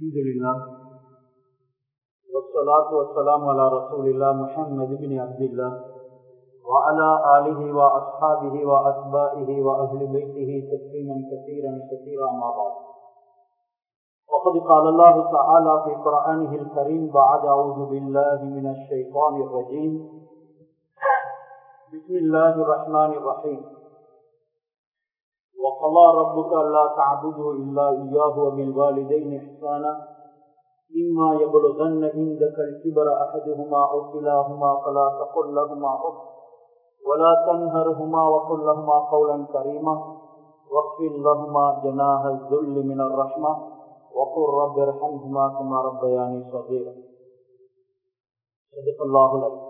الحمد لله والصلاة والسلام على رسول الله محمد بن عبد الله وعلى آله وأصحابه وأتباعه وأهل بيته تسليما كثيرا كثيرا ما بعد. وقد قال الله تعالى في قرآنه الكريم بعد أعوذ بالله من الشيطان الرجيم بسم الله الرحمن الرحيم. وقضى ربك ألا تعبدوا إلا إياه وبالوالدين إحسانا إما يبلغن عندك الكبر أحدهما أو كلاهما فلا تقل لهما أف ولا تنهرهما وقل لهما قولا كريما واخفض لهما جناح الذل من الرحمة وقل رب ارحمهما كما ربياني صغيرا. صدق الله العظيم.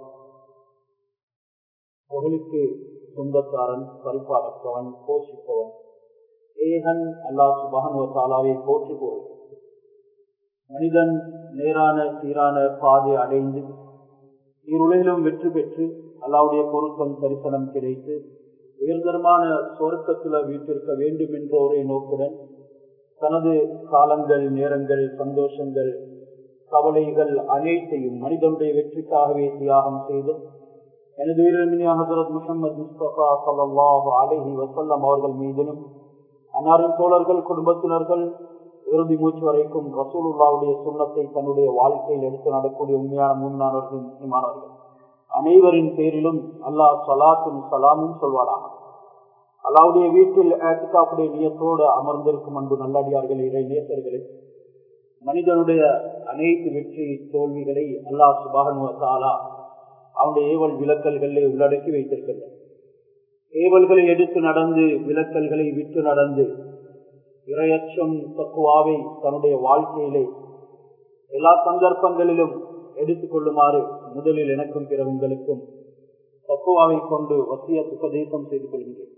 புகழுக்கு சொந்தக்காரன், பரிபாலப்பவன், போஷிப்பவன் ஏகன் அல்லாஹ் சுப்ஹானஹு வ தஆலாவை போற்றி போல் மனிதன் நேரான சீரான பாதை அடைந்து இருளிலும் வெற்றி பெற்று அல்லாஹ்வுடைய பொருத்தம் தரிசனம் கிடைத்து உயர்தரமான சொர்க்கத்தில் வீட்டிருக்க வேண்டும் என்ற ஒரே நோக்குடன் தனது காலங்கள், நேரங்கள், சந்தோஷங்கள், கவலைகள் அனைத்தையும் மனிதனுடைய வெற்றிக்காகவே தியாகம் செய்து எனது உயிரிழமினிய ஹஜ்ரத் முஹம்மது முஸ்தபா ஸல்லல்லாஹு அலைஹி வஸல்லம் அவர்கள் மீதிலும் அன்னாரின் தோழர்கள், குடும்பத்தினர்கள் இறுதி மூச்சு வரைக்கும் ரசூலுல்லாஹ்வுடைய சுன்னத்தை தன்னுடைய வாழ்க்கையில் எடுத்து நடக்கூடிய உண்மையான மூமினானவர்கள், முஸ்லிமானவர்கள் அனைவரின் பேரிலும் அல்லாஹ் ஸலாத்தும் ஸலாமும் சொல்வானாக. அல்லாஹ்வுடைய வீட்டில் இஅ்திகாஃபுடைய நியத்தோடு அமர்ந்திருக்கும் அன்பு நல்லடியார்கள், இறை நேசர்களே, மனிதனுடைய அனைத்து வெற்றி தோல்விகளை அல்லாஹ் சுப்ஹானஹு வ தஆலா அவனுடைய ஏவல் விலக்கல்களை உள்ளடக்கி வைத்திருக்கின்றன. ஏவல்களை எடுத்து நடந்து விலக்கல்களை விட்டு நடந்து இறையச்சம் தக்குவாவை தன்னுடைய வாழ்க்கையிலே எல்லா சந்தர்ப்பங்களிலும் எடுத்துக் கொள்ளுமாறு முதலில் எனக்கும் பிற உங்களுக்கும் தக்குவாவை கொண்டு வசியத் உபதேசம் செய்து கொள்கின்றேன்.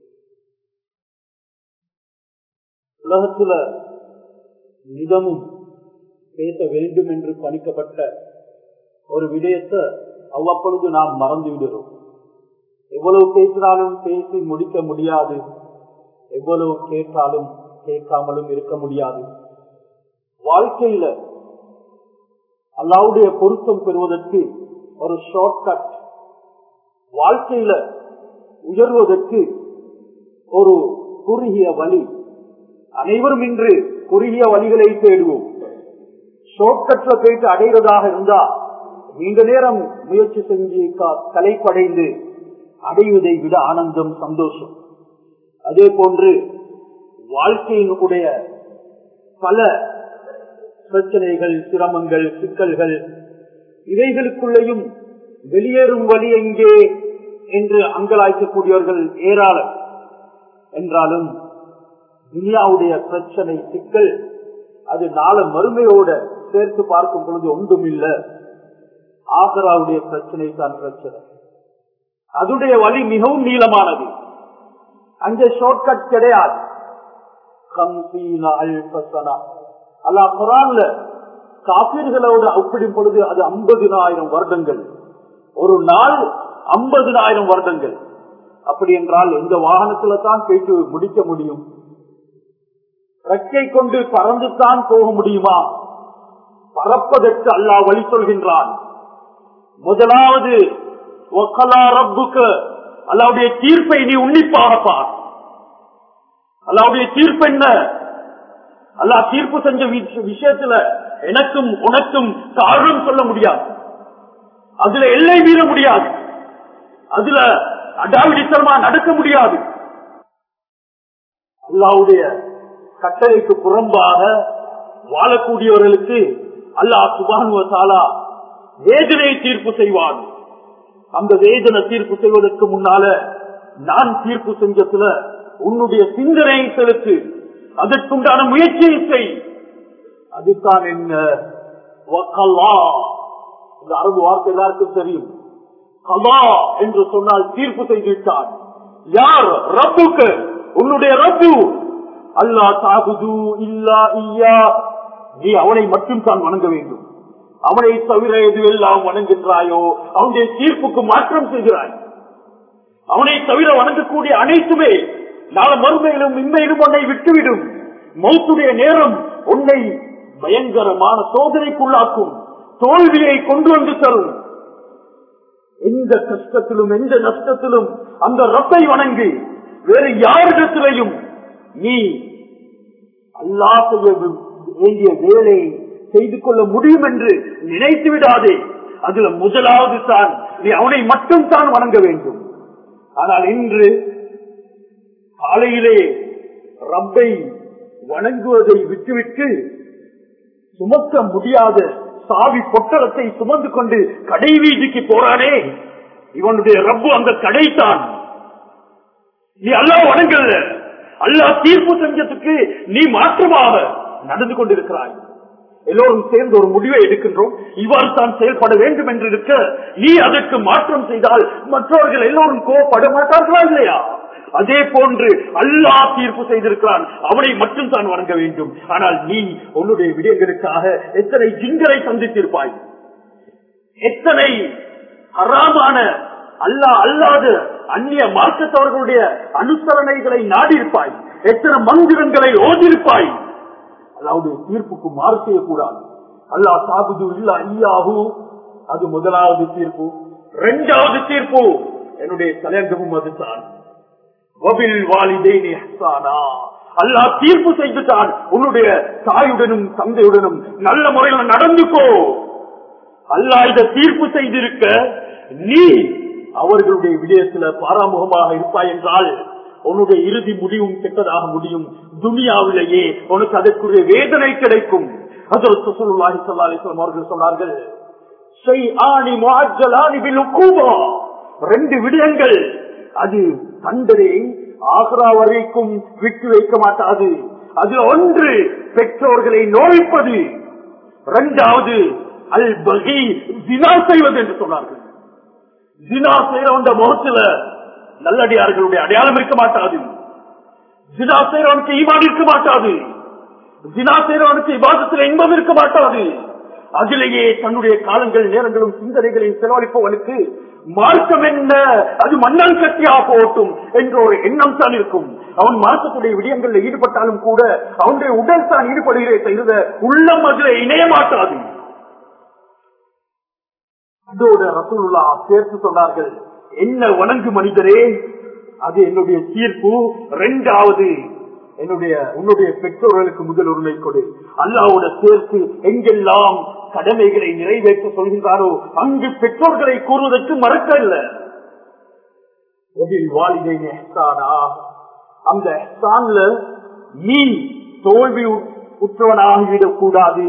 உலகத்துல நிதமும் பேச வேண்டும் என்று பணிக்கப்பட்ட ஒரு விடயத்தை அவ்வப்பொழுது நாம் மறந்து விடுகிறோம். எவ்வளவு பேசினாலும் பேசி முடிக்க முடியாது, எவ்வளவு கேட்டாலும் கேட்காமலும் இருக்க முடியாது. வாழ்க்கையில அல்லாஹ்வுடைய பொருத்தம் பெறுவதற்கு ஒரு ஷார்ட்கட், வாழ்க்கையில உயர்வதற்கு ஒரு குறுகிய வழி. அனைவரும் இன்று குறுகிய வழிகளை தேடுவோம். ஷார்ட்கட்ல போயிட்டு அடைகிறதாக இருந்தா நீண்ட நேரம் முயற்சி செஞ்சு கலைப்படைந்து அடைவதை விட ஆனந்தம், சந்தோஷம். அதே போன்று வாழ்க்கையினுடைய பல பிரச்சனைகள், சிரமங்கள், சிக்கல்கள், இவைகளுக்குள்ளேயும் வெளியேறும் வழி எங்கே என்று அங்கலாய்க்கக்கூடியவர்கள் ஏராளம். என்றாலும் துனியாவுடைய பிரச்சனை, சிக்கல் அது நாள மறுமையோட சேர்த்து பார்க்கும் பொழுது ஒன்றும் இல்லை. ஆகராவுடைய பிரச்சனை தான் பிரச்சனை. அதுடைய வழி மிகவும் நீளமானது. அங்கே ஷார்ட்கட் கிடையாது. அல்லாஹ் குர்ஆன்ல காபிர்களோடு ஒப்பிடும் பொழுது அது 50,000 வருடங்கள், ஒரு நாள் 50,000 வருடங்கள். அப்படி என்றால் இந்த வாகனத்துல தான் போயிட்டு முடிக்க முடியும்? ரெக்கை கொண்டு பறந்துதான் போக முடியுமா? பறப்பதற்கு அல்லாஹ் வழி சொல்கின்றான். முதலாவது அல்லாஹ்வுடைய தீர்ப்பை நீ உன்னிப்பாக பார். அல்லாஹ்வுடைய தீர்ப்பு என்ன? அல்லாஹ் தீர்ப்பு செஞ்ச விஷயத்துல எனக்கும் உனக்கும் காரணம் சொல்ல முடியாது, அதுல எல்லை மீற முடியாது, அதுல அடாவிடித்தனமா நடக்க முடியாது. அல்லாஹ்வுடைய கட்டளைக்கு புறம்பாக வாழக்கூடியவர்களுக்கு அல்லாஹ் சுப்ஹானஹு வ தஆலா வேதனை தீர்ப்பு செய்வான். அந்த வேதனை தீர்ப்பு செய்வதற்கு முன்னால நான் தீர்ப்பு செஞ்சதுல உன்னுடைய சிந்தனையை செலுத்து, அதற்குண்டான முயற்சியை செய். அதுதான் என்ன? இந்த அரபு வார்த்தை எல்லாருக்கும் தெரியும். கலா என்று சொன்னால் தீர்ப்பு செய்துவிட்டான். யார்? ரப்புக்கு, உன்னுடைய ரப்பு. அல்லா தாகுது இல்லா ஐயா, நீ அவனை மட்டும் தான் வணங்க வேண்டும். அவனை தவிர எதுவெல்லாம் வணங்குகிறாயோ அவனுடைய தீர்ப்புக்கு மாற்றம் செய்கிறாய். அவனை தவிர வணங்கக்கூடிய அனைத்துமே நாளை மறுமையிலும் இன்மையிலும் உன்னை விட்டுவிடும். மௌத்துடைய நேரம் உன்னை பயங்கரமான சோதனைக்குள்ளாக்கும், தோல்வியை கொண்டு வந்து தரும். எந்த கஷ்டத்திலும் எந்த நஷ்டத்திலும் அந்த ரப்பை வணங்கி வேறு யாரிடத்திலையும் நீ அல்லாஹ் செய்ய வேண்டிய வேலையை செய்து கொள்ள முடியும் என்று நினைத்து விடாதே. அதுல முதலாவது தான் நீ அவனை மட்டும் தான் வணங்க வேண்டும். ஆனால் இன்று காலையிலே ரப்பை வணங்குவதை விட்டுவிட்டு சுமக்க முடியாத சாவி பொட்டலத்தை சுமந்து கொண்டு கடை வீதிக்கு போறானே, இவனுடைய ரப்பு அந்த கடைத்தான். நீ அல்லாஹ் வணங்கல, அல்லாஹ் தீர்ப்பு செஞ்சதுக்கு நீ மாற்றமாக நடந்து கொண்டிருக்கிறாய். எல்லோரும் சேர்ந்து ஒரு முடிவை எடுக்கின்றோம், இவ்வாறு தான் செயல்பட வேண்டும் என்று இருக்க, நீ அதற்கு மாற்றம் செய்தால் மற்றவர்கள் எல்லோரும் கோபப்பட மாட்டார்களா இல்லையா? அதே போன்று அல்லாஹ் தீர்ப்பு செய்திருக்கிறான், அவனை மட்டும் தான் வணங்க வேண்டும். ஆனால் நீ உன்னுடைய விடயங்களுக்காக எத்தனை ஜின்களை சந்தித்திருப்பாய், எத்தனை ஹராமான அல்லாஹ் அல்லாத அந்நிய மார்க்கத்தவர்களுடைய அனுசரணைகளை நாடியிருப்பாய், எத்தனை மந்திரங்களை ஓதிருப்பாய். அதாவது தீர்ப்புக்கு மாறு செய்யக்கூடாது. அல்லாஹ் சாபுது இல்லா ஐயாஹு, அது முதலாவது தீர்ப்பு. இரண்டாவது தீர்ப்பு என்னுடைய தலையங்கமும் அதுதான். அல்லாஹ் தீர்ப்பு செய்துட்டான், உன்னுடைய தாயுடனும் தந்தையுடனும் நல்ல முறையில் நடந்துக்கோ. அல்லாஹ் இதை தீர்ப்பு செய்திருக்க நீ அவர்களுடைய விடயத்துல பாராமுகமாக இருப்பாய் என்றால் உன்னுடைய இறுதி முடிவும் கெட்டதாக முடியும். துனியாவிலேயே உனக்கு அதற்குரிய வேதனை கிடைக்கும். ஹஜ்ரத் ரசூலுல்லாஹி ஸல்லல்லாஹு அலைஹி வஸல்லம் அவர்கள் சொன்னார்கள், ஷைஆனி முஅஜ்ஜலானி பில் உகூபா, ரெண்டு விடயங்கள் அது தண்டனை ஆக்ரா வரைக்கும் விட்டு வைக்க மாட்டாது. அது ஒன்று பெற்றோர்களை நோய்ப்பது, இரண்டாவது அல் பகி ஜினா செய்வது என்று சொன்னார்கள். ஜினா செய்யறவன் முகத்துல நல்லடியார்களுடைய அடையாளம் இருக்க மாட்டாது. ஜினா செய்யறவனுக்கு ஈமான் இருக்க மாட்டாது. ஜினா செய்யறவனுக்கு இபாதத்தில் இன்பம் இருக்க மாட்டாது. அதிலேயே தன்னுடைய காலங்கள் நேரங்களும் சிந்தனைகளையும் செலவழிப்பவனுக்கு மார்க்கம் என்ன, அது மண்ணல் கட்டியா போட்டும் என்ற ஒரு எண்ணம் தான் இருக்கும். அவன் மார்க்கத்துடைய விடயங்களில் ஈடுபட்டாலும் கூட அவனுடைய உடல் தான் ஈடுபடுகிறே தவிர உள்ளம் அதில் இணைய மாட்டாது. அதோட ரசூலுல்லாஹ் சேர்த்து சொன்னார்கள், என்ன வணங்கு மனிதரே, அது என்னுடைய தீர்ப்பு. இரண்டாவது உன்னுடைய பெற்றோர்களுக்கு முதல் உரிமை கொடு. அல்லாஹ்வோட சேர்த்து எங்கெல்லாம் கடமைகளை நிறைவேற்ற சொல்கின்றாரோ அங்கு பெற்றோர்களை கூறுவதற்கு மறக்க இல்லை. அந்த எஹ்சான்ல நீ தோல்வி உற்றவனாகிவிடக் கூடாது.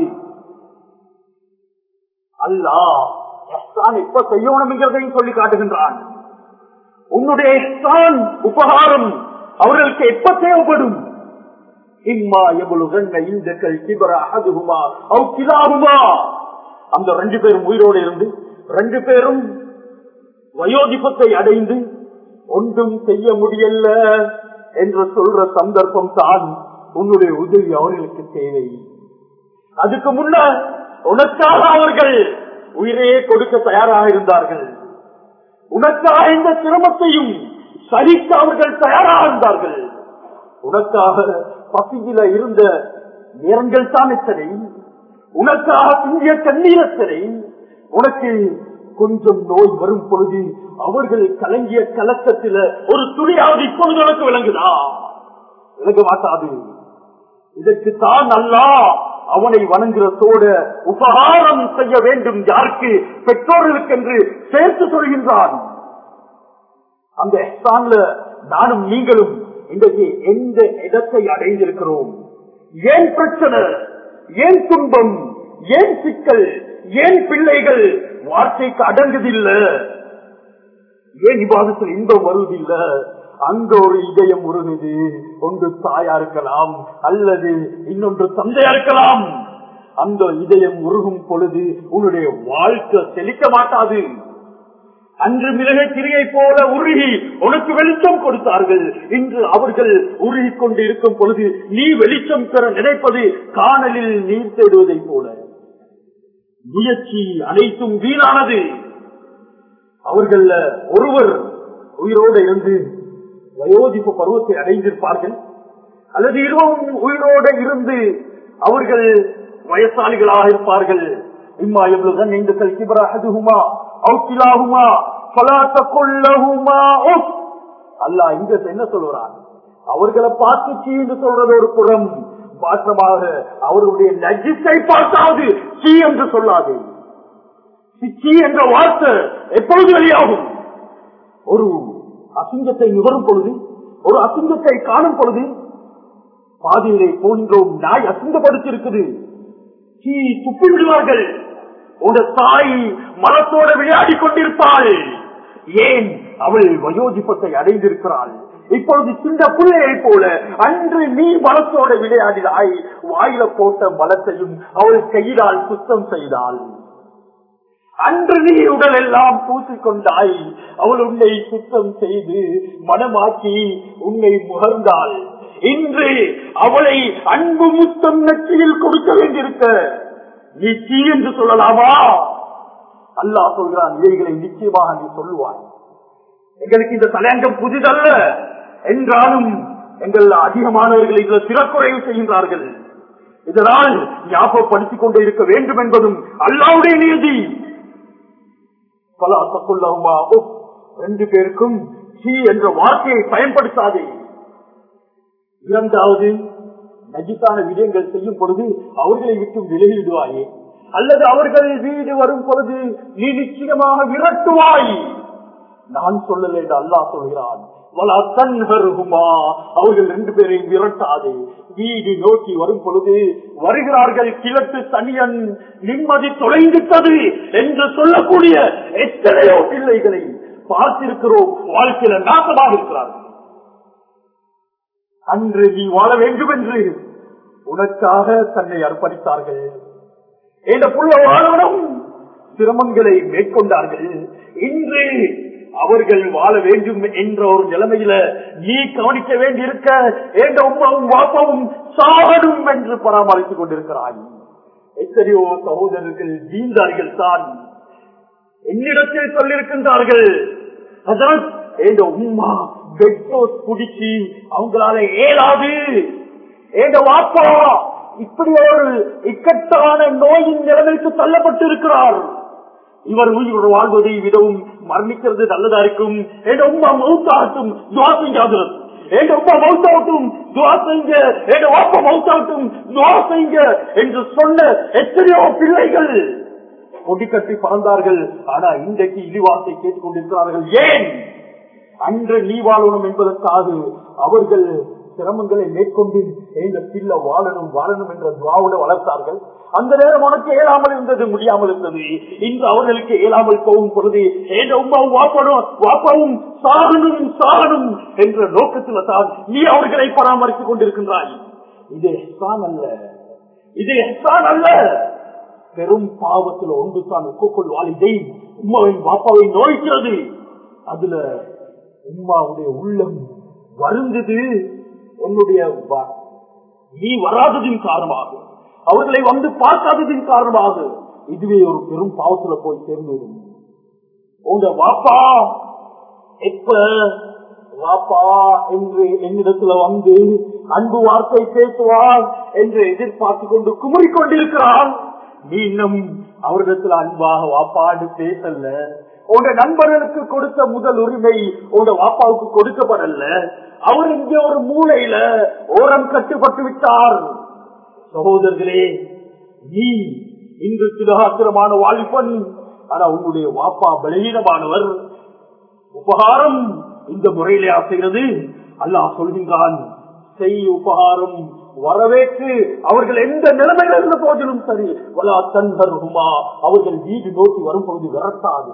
அல்லாஹ் எஹ்சான் எப்ப செய்யணும் என்கிறதையும் சொல்லி காட்டுகின்றான். உன்னுடைய எஹ்சான் உபகாரம் அவர்களுக்கு எப்ப தேவைப்படும்? இம்மா எவ்வளவு இந்தக்கள் கிபர அஹதுஹுமா அவ் கிலாஹுமா, அந்த ரெண்டு பேரும் உயிரோடு இருந்து ரெண்டு பேரும் வயோதிபத்தை அடைந்து ஒன்றும் செய்ய முடியல என்று சொல்ற சந்தர்ப்பம் தான் உன்னுடைய உதவி அவர்களுக்கு தேவை. அதுக்கு முன்னர் உனக்காக அவர்கள் உயிரையே கொடுக்க தயாராக இருந்தார்கள். உனக்காக இந்த சிரமத்தையும் சகிக்க அவர்கள் தயாராக இருந்தார்கள். உனக்காக பசியில இருந்த நேரங்கள் தான் எத்தனை, உனக்காக சிந்திய கண்ணீர் எத்தனை. உனக்கு கொஞ்சம் நோய் வரும் பொழுது அவர்கள் கலங்கிய கலக்கத்தில் ஒரு துளியாவது இப்பொழுது உனக்கு விளங்குதா? விளங்க மாட்டாது. இதற்கு தான் அல்லாஹ் அவனை வணங்குறதோட உபகாரம் செய்ய வேண்டும். யாருக்கு? பெற்றோர்களுக்கு என்று சேர்த்து சொல்கின்றான். அந்த எஹ்சான்ல நானும் நீங்களும் இன்றைக்கு எந்த இடத்தை அடைந்திருக்கிறோம்? ஏன் பிரச்சனை, ஏன் துன்பம், ஏன் சிக்கல், ஏன் பிள்ளைகள் வார்த்தைக்கு அடங்குதில்லை, ஏன் இபாதத்தில் இன்பம் வருவதில்லை? அங்க ஒரு இதயம் உருகுது. ஒன்று தாயா இருக்கலாம் அல்லது இன்னொன்று தந்தையா இருக்கலாம். அந்த இதயம் உருகும் பொழுது உன்னுடைய வாழ்க்கை செழிக்க மாட்டாது. அன்று மிளகை திரியை போல உருகி உனக்கு வெளிச்சம் கொடுத்தார்கள். இன்று அவர்கள் உருகி கொண்டு இருக்கும் பொழுது நீ வெளிச்சம் பெற நினைப்பது காணலில் நீர் தேடுவதை போல. முயற்சி அனைத்தும் வீணானது. அவர்கள் ஒருவர் உயிரோடு இருந்து வயோதிப்பு பருவத்தை அடைந்திருப்பார்கள், அல்லது இருவரும் உயிரோடு இருந்து அவர்கள் வயசாளிகளாக இருப்பார்கள். இம்மா எவ்வளவு நீண்ட கிபராகுமா அவுக்கிலாகுமா பலாத்த கொள்ளகுமா. அல்லாஹ் இங்க என்ன சொல்றான்? அவர்களை பார்த்து சீ என்று சொல்றது ஒரு புறம், மாற்றமாக அவர்களுடைய நஜிஸை பார்த்தாவது சீ என்று சொல்லாது. சீ என்ற வார்த்தை எப்பொழுது வெளியாகும்? ஒரு அசிங்கத்தை நுகரும் பொழுது, ஒரு அசிங்கத்தை காணும் பொழுது. பாதியிலே போகின்றோம், நாய் அசிங்கப்படுத்தி இருக்குது, சீ துப்பி விடுவார்கள். உங்க தாய் மரத்தோட விளையாடி கொண்டிருப்பாள். ஏன்? அவள் வயோதிபத்தை அடைந்திருக்கிறாள். இப்பொழுது சின்ன பிள்ளையை போல அன்று நீ மலத்தோட விளையாடினாய். வாயில போட்ட மலத்தையும் அவள் கையிலால் சுத்தம் செய்தாள். அன்று நீ உடல் எல்லாம் பூசிக்கொண்டாய். அவள் உன்னை சுத்தம் செய்து மனமாக்கி உன்னை முகர்ந்தாள். இன்று அவளை அன்பு முத்தம் நெற்றியில் கொடுக்க வேண்டியிருக்க நீ சீ என்று சொல்லலாமா? அல்லாஹ் சொல்கிறான், இவைகளை நிச்சயமாக நீ சொல்லுவாய். எங்களுக்கு இந்த தலையங்கம் புதிதல்ல என்றாலும் எங்கள் அதிகமானவர்கள் இதில் சிறக்குறைவு செய்கின்றார்கள். இதனால் ஞாபகப்படுத்திக் கொண்டே இருக்க வேண்டும் என்பதும் அல்லாஹ்வுடைய நியதி. ரெண்டு பேருக்கும் சீ என்ற வார்த்தையை பயன்படுத்தாதே. இரண்டாவது, நஜித்தான விடயங்கள் செய்யும் பொழுது அவர்களை விட்டு விலகிவிடுவாயே, அல்லது அவர்கள் வீடு வரும் பொழுது நீ நிச்சயமாக விரட்டுவாய். நான் சொல்லல என்று அல்லாஹ் சொல்கிறான். அவர்கள் ரெண்டு பேரையும் விரட்டாதே. வீடு நோக்கி வரும் பொழுது வருகிறார்கள், கிழக்கு தனியன் நிம்மதி தொலைந்துட்டது என்று சொல்லக்கூடிய எத்தனையோ பிள்ளைகளை பார்த்திருக்கிறோம். வாழ்க்கையில நாசமாக இருக்கிறார்கள். அன்று நீ வாழ வேண்டும் என்று உனக்காக தன்னை அர்ப்பணித்தார்கள். இந்த புள்ள வாழணும் சிரமங்களை மேற்கொண்டார்கள். இன்று அவர்கள் வாழ வேண்டும் என்ற ஒரு நிலைமையில நீ கவனிக்க வேண்டியிருக்க எந்த உமாவும் வாப்பாவும் சாகடும் என்று பராமரித்துக் கொண்டிருக்கிறாய். எத்தனையோ சகோதரர்கள் ஜீந்தார்கள் தான் என்னிடத்தில் சொல்லியிருக்கின்றார்கள், அதான் எந்த உம்மா பெட்ரோஸ் குடிச்சு அவங்களால ஏலாது, எந்த வாப்பா இப்படி ஒரு இக்கட்டான நோயின் நிலைமைக்கு தள்ளப்பட்டிருக்கிறார். இவர் உயிர் வாழ்வதை விடவும் மரணிக்கிறது நல்லதா இருக்கும். என் உம்மா மௌத்தாகட்டும் துவா செய்யாத, என் உம்மா மௌத்தாகட்டும் துவா செய்ங்க, என் வாப்பா மௌத்தாகட்டும் துவா செய்ங்க என்று சொன்ன எத்தனையோ பிள்ளைகள் கொடி கட்டி பறந்தார்கள். ஆனா இன்றைக்கு இழிவாசை கேட்டுக் கொண்டிருக்கிறார்கள். ஏன்? அன்று நீ வாழணும் என்பதற்காக அவர்கள் சிரமங்களை மேற்கொண்டு இந்த பிள்ளை வாழணும் வாழணும் என்ற துவாவோட வளர்த்தார்கள். அந்த நேரம் உனக்கு ஏழாமல் இருந்தது, முடியாமல் இருந்தது. இன்று அவர்களுக்கு ஏழாமல் போகும் பொழுது உம்மாவும் வாப்பாவும் சாகணும் சாகணும் என்ற நோக்கத்தில் தான் நீ அவர்களை பராமரித்துக் கொண்டிருக்கின்றாய். இது எஹ்சான் அல்ல, இது எஹ்சான் அல்ல. பெரும் பாவத்தில் ஒன்று தான் உக்குள் வாலிதை உம்மாவின் வாப்பாவை நோய்க்கிறது. அதுல உம்மாவுடைய உள்ளம் வருந்தது. உன்னுடைய நீ வராததின் காரணமாக, அவர்களை வந்து பார்க்காததின் காரணமாக இதுவே ஒரு பெரும் பாவத்துல போய் சேர்ந்துவிடும். உங்க வாப்பா எப்ப வாப்பா என்று என்னிடத்துல வந்து அன்பு வார்த்தை பேசுவார் என்று எதிர்பார்த்து கொண்டு குமரிக் கொண்டிருக்கிறான். நீ இன்னும் அவரிடத்துல அன்பாக வாப்பாடு பேசல. உங்க நண்பர்களுக்கு கொடுத்த முதல் உரிமை உங்க வாப்பாவுக்கு கொடுக்கப்படல. அவர் இங்கே ஒரு மூலையில ஓரம் கட்டுப்பட்டு விட்டார். சகோதரர்களே, நீ இன்று திலகாத்திரமான வாலிபன், ஆனா உங்களுடைய வாப்பா பலவீனமானவர். உபகாரம் இந்த முறையிலே ஆசைகிறது. அல்லாஹ் சொல்கின்றான், செய் உபகாரம், வரவேற்று அவர்கள் எந்த நிலைமையில் இருந்த போதிலும் சரி, வலா தன்ஹர்ஹுமா, அவர்கள் வீடு நோக்கி வரும் பொழுது விரட்டாது.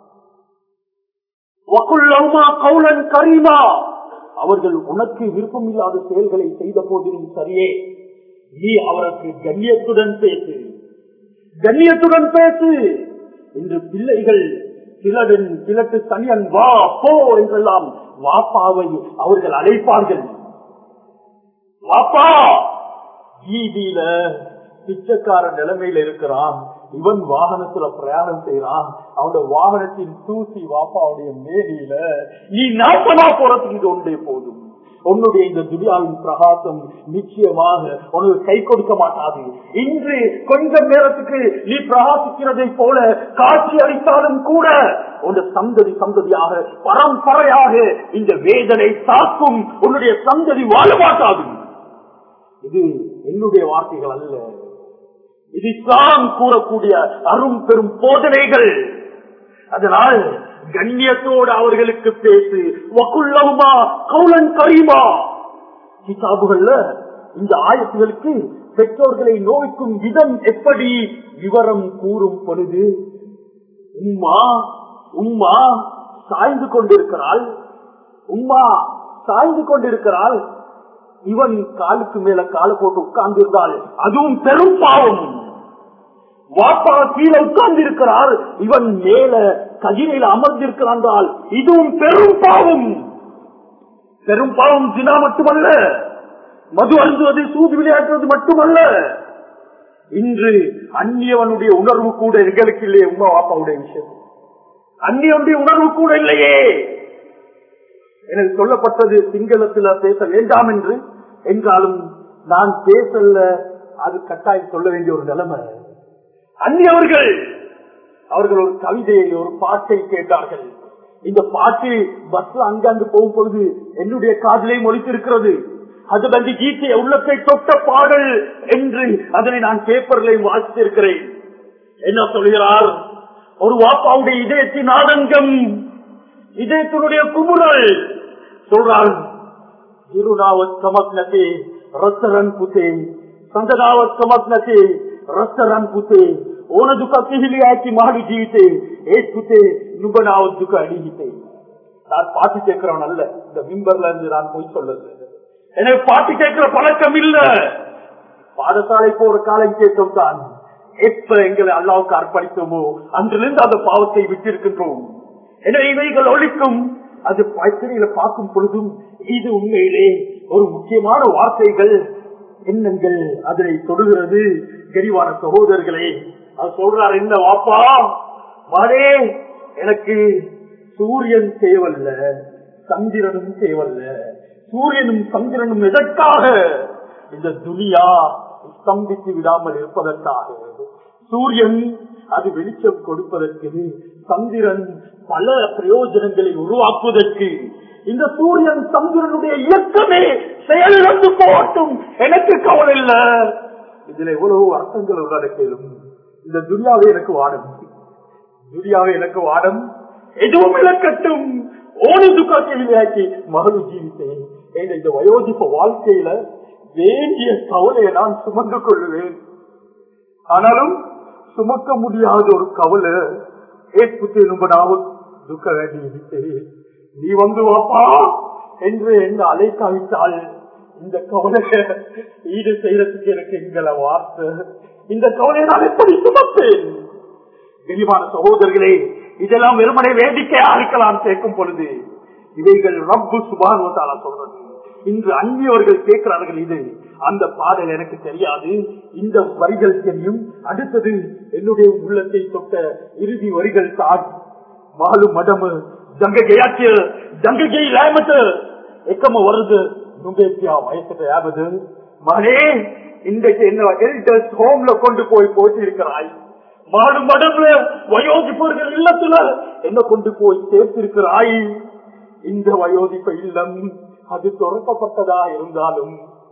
வகுல்லஹுமா கௌலன் கரீமா, அவர்கள் உனக்கு விருப்பம் இல்லாத செயல்களை செய்த போதிலும் சரியே, நீ அவருக்கு கண்ணியத்துடன் பேசு, கண்ணியத்துடன் பேசு. இன்று பிள்ளைகள் கிழட்டு தனியன் வா போ என்றெல்லாம் வாப்பாவை அவர்கள் அழைப்பார்கள். வாப்பா வீதியில பிச்சைக்கார நிலைமையில இருக்கிறான், இவன் வாகனத்துல பிரயாணம் செய்யறான், அவனோட வாகனத்தின் தூசி வாப்பாவுடைய மேலியில நீ நாசமா போறதுக்கு ஒன்றே போதும். உன்னுடைய இந்த துனியாவின் பிரகாசம் நிச்சயமாக உனக்கு கை கொடுக்க மாட்டாது. இன்று கொஞ்சம் நேரத்துக்கு நீ பிரகாசிக்கிறதை போல காட்சி அளித்தாலும் கூட உன்னுடைய சந்ததி சந்ததியாக பரம்பரையாக இந்த வேதனை தாக்கும். உன்னுடைய சந்ததி வாழ மாட்டாது. இது என்னுடைய வார்த்தைகள் அல்ல, இது இஸ்லாம் கூறக்கூடிய அரும் பெரும் போதனைகள். அதனால் கண்ணியத்தோடு அவர்களுக்கு பேசு. வகுல்லவுமா கௌலன் கரீமா. கிதாபுகள்ல இந்த ஆயத்துகளுக்கு பெற்றோர்களை நோய்க்கும் விதம் எப்படி விவரம் கூறும் பொழுது, உம்மா உம்மா சாய்ந்து கொண்டிருக்கிறாள், உம்மா சாய்ந்து கொண்டிருக்கிறாள், இவன் காலுக்கு மேல காலை போட்டு உட்கார்ந்து இருந்தால் அதுவும் பெரும் பாவம். வாப்பா கீழே உட்கார்ந்து இருக்கிறார், இவன் மேல கதிரையில் அமர்ந்திருக்கிறான், இதுவும் பெரும் பாவம். பெரும் பாவம் ஜினா மட்டுமல்ல, மது அருந்துவது சூது விளையாடுவது மட்டுமல்ல. இன்று அந்நியவனுடைய உணர்வு கூட எங்களுக்கு இல்லையே. உமா வாப்பாவுடைய விஷயம் அந்நியனுடைய உணர்வு கூட இல்லையே. எனக்கு சொல்லப்பட்டது சிங்களத்துல பேச வேண்டாம் என்று, என்றாலும் நான் பேசல, அது கட்டாயம் சொல்ல வேண்டிய ஒரு நிலைமை. அந்நியவர்கள் அவர்கள் ஒரு கவிதையை ஒரு பாட்டை கேட்டார்கள். இந்த பாட்டு பஸ்ல அங்கங்கு போகும் பொழுது என்னுடைய காதிலே ஒலித்திருக்கிறது. அது வந்து கீதைய உள்ளத்தை தொட்ட பாடல் என்று அதனை நான் பேப்பர்லையும் வாசித்திருக்கிறேன். என்ன சொல்கிறார்? ஒரு வாப்பாவுடைய இதயத்தின் ஆதங்கம், இதயத்தினுடைய குமுறல் சொல்றாள். இருநாவத் சமக்னதே ரத்தரன் புத்தே சந்தனாவத் சமக்னதே ரத்தரன் புத்தே ஓன துக்க கிஹிலியாக்கி மாடு ஜீவித்தே ஏ புத்தே நுபனாவத் துக்க அடிகித்தே. நான் பாட்டு கேட்கிறவன் அல்ல, இந்த மிம்பர்ல இருந்து நான் போய் சொல்லல. எனக்கு பாட்டு கேட்கிற பழக்கம் இல்ல. பாடசாலை போற காலம் கேட்டோம் தான். எப்ப எங்களை அல்லாவுக்கு அர்ப்பணித்தோமோ அன்றிலிருந்து அந்த பாவத்தை விட்டிருக்கின்றோம். எனவே இவைகள் ஒழிக்கும். அது பயிற்சியில பார்க்கும் பொழுதும் இது உண்மையிலே ஒரு முக்கியமான வார்த்தைகள், எண்ணங்கள் அதனை தொடுகிறது. கரிவான சகோதரர்களே, அது சொல்றார், என்ன வாப்பா மகனே, எனக்கு சூரியன் தேவல்ல, சந்திரனும் தேவல்ல. சூரியனும் சந்திரனும் எதற்காக? இந்த துனியா ஸ்தம்பித்து விடாமல் இருப்பதற்காக. சூரியன் அது வெளிச்சம் கொடுப்பதற்கு, சந்திரன் பல பிரயோஜனங்களை உருவாக்குவதற்கு. இந்த சூரியன் சந்திரனுடைய இயக்கமே செயலிழந்து போகட்டும், எனக்கு கவலை இல்ல. இதுல எவ்வளவு அர்த்தங்கள் உள்ளடக்கிலும் இந்த துனியாவே எனக்கு வாடம், துனியாவே எனக்கு வாடம், எதுவும் இழக்கட்டும். ஓடி துக்காக்கி மகளு ஜீவித்தேன். இந்த வயோதிப்ப வாழ்க்கையில வேண்டிய கவலையை நான் சுமந்து கொள்ளுவேன். ஆனாலும் சுமக்க முடியாத ஒரு கவலை துக்க வேண்டி, நீ வந்து வாப்பா என்று என்ன அழைக்காவிட்டால் இந்த கவலையை ஈடு செய்யறதுக்கு எனக்கு எங்களை வார்த்தை. இந்த கவலையை நான் எப்படி சுமப்பேன்? விரிவான சகோதரர்களே, இதெல்லாம் வெறுமனை வேடிக்கையா இருக்கலாம் கேட்கும் பொழுது. இவைகள் ரப்பு சுப்ஹானஹு வ தஆலா சொல்றது. இன்று அந்நியவர்கள் கேட்கிறார்கள், இது அந்த பாடல் எனக்கு தெரியாது, இந்த வரிகள் தெரியும், அடுத்தது என்னுடைய உள்ளத்தை தொட்ட இறுதி வரிகள் தான். மாலு மடமு ஜங்ககையாச்சு ஜங்ககை லாமத்து எக்கம வருது நுங்கேத்தியா வயசுக்கு யாவது. மகனே, இன்றைக்கு என்ன எல்டர்ஸ் ஹோம்ல கொண்டு போய் போட்டு இருக்கிறாய். மாடு மடம்ல வயோதிப்பவர்கள் இல்லத்துல என்ன கொண்டு போய் சேர்த்திருக்கிறாய். இந்த வயோதிப்ப இல்லம் அது துறக்கப்பட்டதா இருந்தாலும்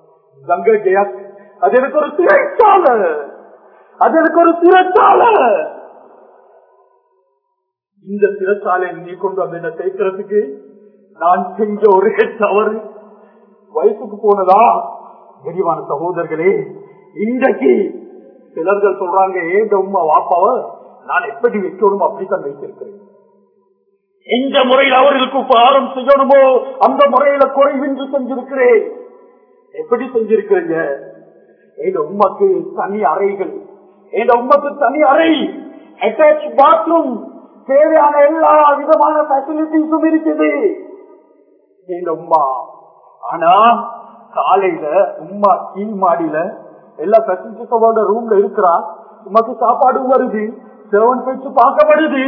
அது எனக்கு ஒரு சிறைச்சாலை, அது எனக்கு ஒரு சிறைச்சாலை. இந்த சிறைச்சாலை நீ கொண்டு வந்து என்ன சேர்க்கிறதுக்கு நான் செஞ்ச ஒரே தவறு வயசுக்கு போனதா? விரிவான சகோதரர்களே, இன்றைக்கு சிலர்கள் சொல்றாங்க, ஏன் உமா வாப்பாவ நான் எப்படி வைக்கணும் அப்படித்தான் வைத்திருக்கிறேன். எந்த முறையில் அவர்களுக்கு உபகாரம் செய்யணுமோ அந்த முறையில குறைவின்றி செஞ்சிருக்கிறேன். எப்படி செஞ்சிருக்கிறீங்க? எங்க உமாக்கு தனி அறைகள், எங்க உமாக்கு தனி அறை, அட்டாச் பாத்ரூம், தேவையான எல்லா விதமான பெசிலிட்டிஸும் இருக்குது எங்க உமா. ஆனா காலையில உமா கீழ் மாடியில எல்லா பெசிலிட்டிஸோட ரூம்ல இருக்கிறா. உமாக்கு சாப்பாடும் வருது, செவன் பேச்சு பார்க்கப்படுது.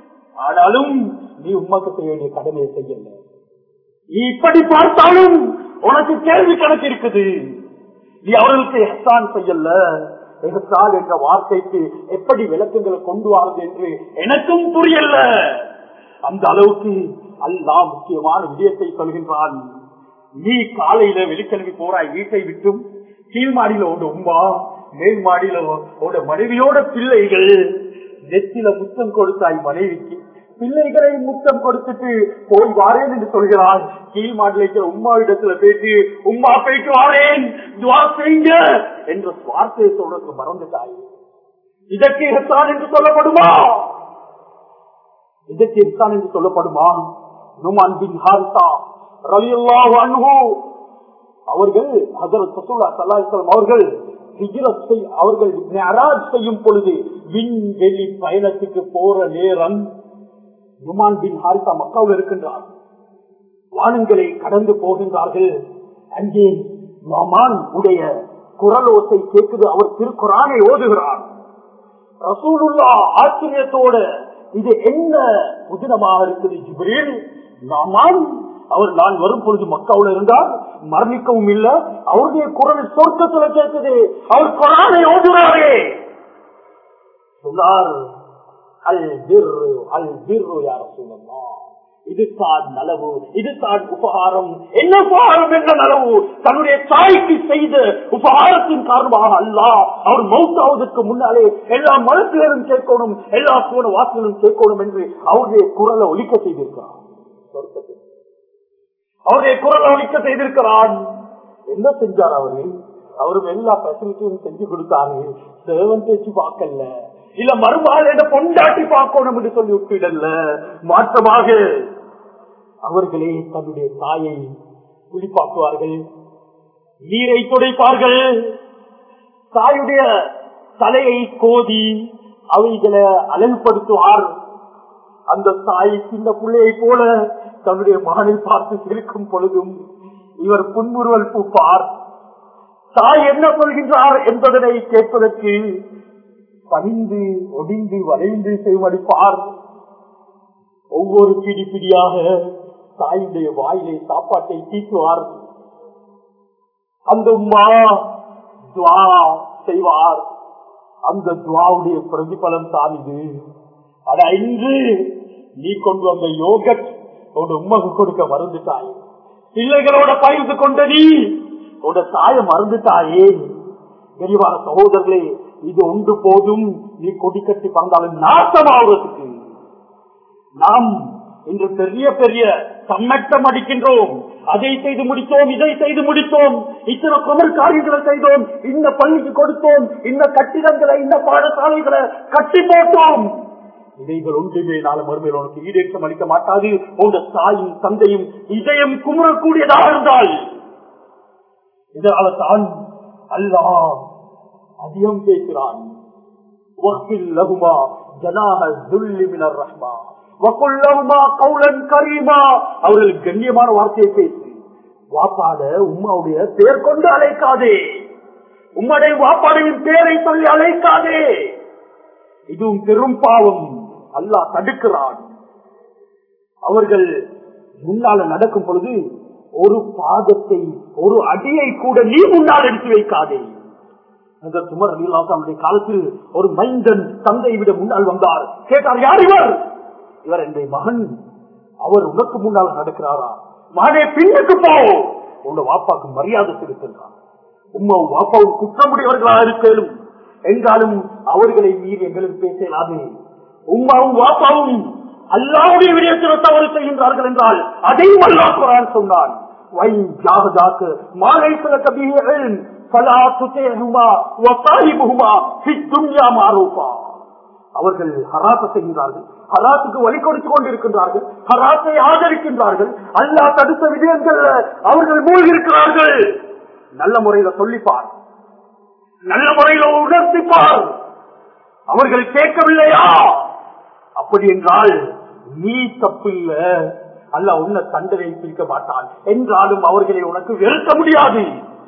ஆனாலும் நீ உமாக்கு செய்ய வேண்டிய கடமையை செய்யல. இப்படி பார்த்தாலும் உனக்கு கேள்வி கணக்கு இருக்குது. நீ அவர்களுக்கு எஹ்சான் செய்யல. எஹ்சான் என்ற வார்த்தைக்கு எப்படி விளக்கங்களை கொண்டு வாருது என்று எனக்கும் புரியல. அந்த அளவுக்கு அல்லாஹ் முக்கியமான விடயத்தை சொல்கின்றான். நீ காலையில வெளிக்கிழமை போறாய் வீட்டை விட்டும், கீழ் மாடியில உங்க உமா, மேல் மாடியில உங்க மனைவியோட பிள்ளைகள், நெத்தில முத்தம் கொடுத்தாய் மனைவிக்கு, பிள்ளைகளை முத்தம் கொடுத்துட்டு போய் வாரேன் என்று சொல்கிறான். கீழ் மாடில உம்மா இடத்துல பேசி உம்மா போயிட்டு வாரேன் துவா செய்யுங்க என்ற வார்த்தையை சொல்றதுக்கு மறந்துட்டாய். இதற்கு இஹ்சான் என்று சொல்லப்படுமா? இதற்கு இஹ்சான் என்று சொல்லப்படுமா? நுமான் பின் ஹாரிஸா ரலியல்லாஹு அன்ஹு அவர்கள் ஹஜ்ரத் ரசூலுல்லாஹி ஸல்லல்லாஹு அலைஹி வஸல்லம் அவர்கள் ஹிஜ்ரத் அவர்கள் மிஅராஜ் செய்யும் பொழுது விண்வெளி பயணத்துக்கு போற நேரம் நுமான் பின் ஹாரிஸா மக்காவில் இருக்கின்றார். வானங்களை கடந்து போகின்றார்கள். அங்கே நுமான் உடைய குரல் ஓசை கேட்குது. அவர் திருக்குர்ஆனை ஓதுகிறார். ரசூலுல்லாஹ் ஆச்சரியத்தோட இது என்ன புதினமாக இருக்குது ஜிப்ரீல்? நுமான் அவர் நான் வரும் பொழுது மக்காவில் இருந்தார், மரணிக்கவும் இல்லை, அவருடைய குரல் சொர்க்கத்துல கேட்குது, அவர் குர்ஆனை ஓதுகிறாரே சொன்னார். இதுதான் நலவு, இதுதான் உபகாரம். என்ன உபகாரம், என்ன நலவு? தன்னுடைய தாய்க்கு செய்த உபகாரத்தின் காரணமாக அல்லாஹ் அவர் மௌத்தாவதற்கு முன்னாலே எல்லா மனத்திலும் கேட்கணும், எல்லா போன வாசலும் கேட்கணும் என்று அவருடைய குரலை ஒலிக்க செய்திருக்கிறார். அவருடைய குரலை ஒலிக்க செய்திருக்கிறான். என்ன செஞ்சார் அவரு? அவரும் எல்லா பெசிலிட்டியும் செஞ்சு கொடுத்தாரு. சேவன் பேச்சு பார்க்கல, இல்ல மறுபாடு பொண்டாட்டி பார்க்கணும் என்று சொல்லி விட்டுடல. மாற்றமாக அவர்களே தன்னுடைய தாயை குளிப்பாக்குவார்கள், நீரை துடைப்பார்கள், தாயுடைய தலையை கோதி அவைகளை அழகுபடுத்துவார். அந்த தாய் சின்ன பிள்ளையை போல தன்னுடைய மகனை பார்த்து சிரிக்கும் பொழுதும் இவர் புன்முறுவல் பூப்பார். தாய் என்ன சொல்கின்றார் என்பதனை கேட்பதற்கு பணிந்து ஒடிந்து வளைந்து செய்வடிப்பார். ஒவ்வொரு பிடி பிடியாக தாயுடைய வாயிலை சாப்பாட்டை தீக்குவார். அந்த உம்மா துவா செய்வார். அந்த துவாவுடைய பிரதிபலம் தான் இது. ஆனா இன்று நீ கொண்டு வந்த யோகட் உன் உம்மக்கு கொடுக்க மறந்துட்டாயே, பிள்ளைகளோட பகிர்ந்து கொண்ட நீ உட தாயை மறந்துட்டாயே. தெளிவான சகோதரர்களே, இது ஒன்று போதும். நீ கொடி கட்டி பறந்தாலும் நாசமாவதற்கு. நாம் இன்று பெரிய பெரிய சம்மட்டம் அடிக்கின்றோம். அதை செய்து முடித்தோம், இதை செய்து முடித்தோம், இத்தனை குமர் காரியங்களை செய்தோம், இந்த பள்ளிக்கு கொடுத்தோம், இந்த கட்டிடங்களை இந்த பாடசாலைகளை கட்டி போட்டோம். இதைகள் ஒன்றுமே நாளை மறுமையில் உனக்கு ஈடேற்றம் அளிக்க மாட்டாது. உங்க தாயும் தந்தையும் இதயம் குமுறக்கூடியதாக இருந்தால் இதனால தான் அல்லாஹ் அதிகம் பேசுகிறான். அவர்கள் கண்ணியமான வார்த்தையை பேசி வாப்பாட உம்மாவுடைய பேர் கொண்டு அழைக்காதே, உம்முடைய வாப்பாடையின் பேரை சொல்லி அழைக்காதே. இதுவும் பெரும் பாவம். அல்லாஹ் தடுக்கிறான். அவர்கள் முன்னால நடக்கும் பொழுது ஒரு பாதத்தை ஒரு அடியை கூட நீ முன்னால் எடுத்து வைக்காதே. அந்த சுமர் அலிலாவுடைய காலத்தில் ஒரு மைந்தன் தந்தை விட முன்னால் வந்தார். கேட்டார், யார் இவர்? இவர் என்னுடைய மகன். அவர் உனக்கு முன்னால் நடக்கிறாரா? மகனே பின்னுக்கு போ. உன்னை வாப்பாக்கு மரியாதை செலுத்துகிறார். உம்மாவும் வாப்பாவும் குற்றமுடையவர்களாக இருக்கலும் என்றாலும் அவர்களை மீறி எங்களுக்கு பேசலாது. உம்மாவும் வாப்பாவும் அல்லாஹ்வுடைய விடயத்தில் தவறு செய்கின்றார்கள் என்றால் அதையும் அல்லாஹ் குர்ஆன் சொன்னான். அவர்கள் ஹராத்த செய்கின்றார்கள், ஹராத்துக்கு வழி கொடுத்துக் கொண்டிருக்கின்றார்கள், ஹராத்தை ஆதரிக்கின்றார்கள். அல்லாஹ் தடுத்த விடயங்கள் அவர்கள் மூழ்கிருக்கிறார்கள். நல்ல முறையில சொல்லிப்பார், நல்ல முறையில உணர்த்திப்பார். அவர்கள் கேட்கவில்லையா? அப்படி என்றால் நீ தப்பு இல்ல, அல்லாஹ் உன்னை தண்டனை பிரிக்க மாட்டான். என்றாலும் அவர்களை உனக்கு வெறுக்க முடியாது.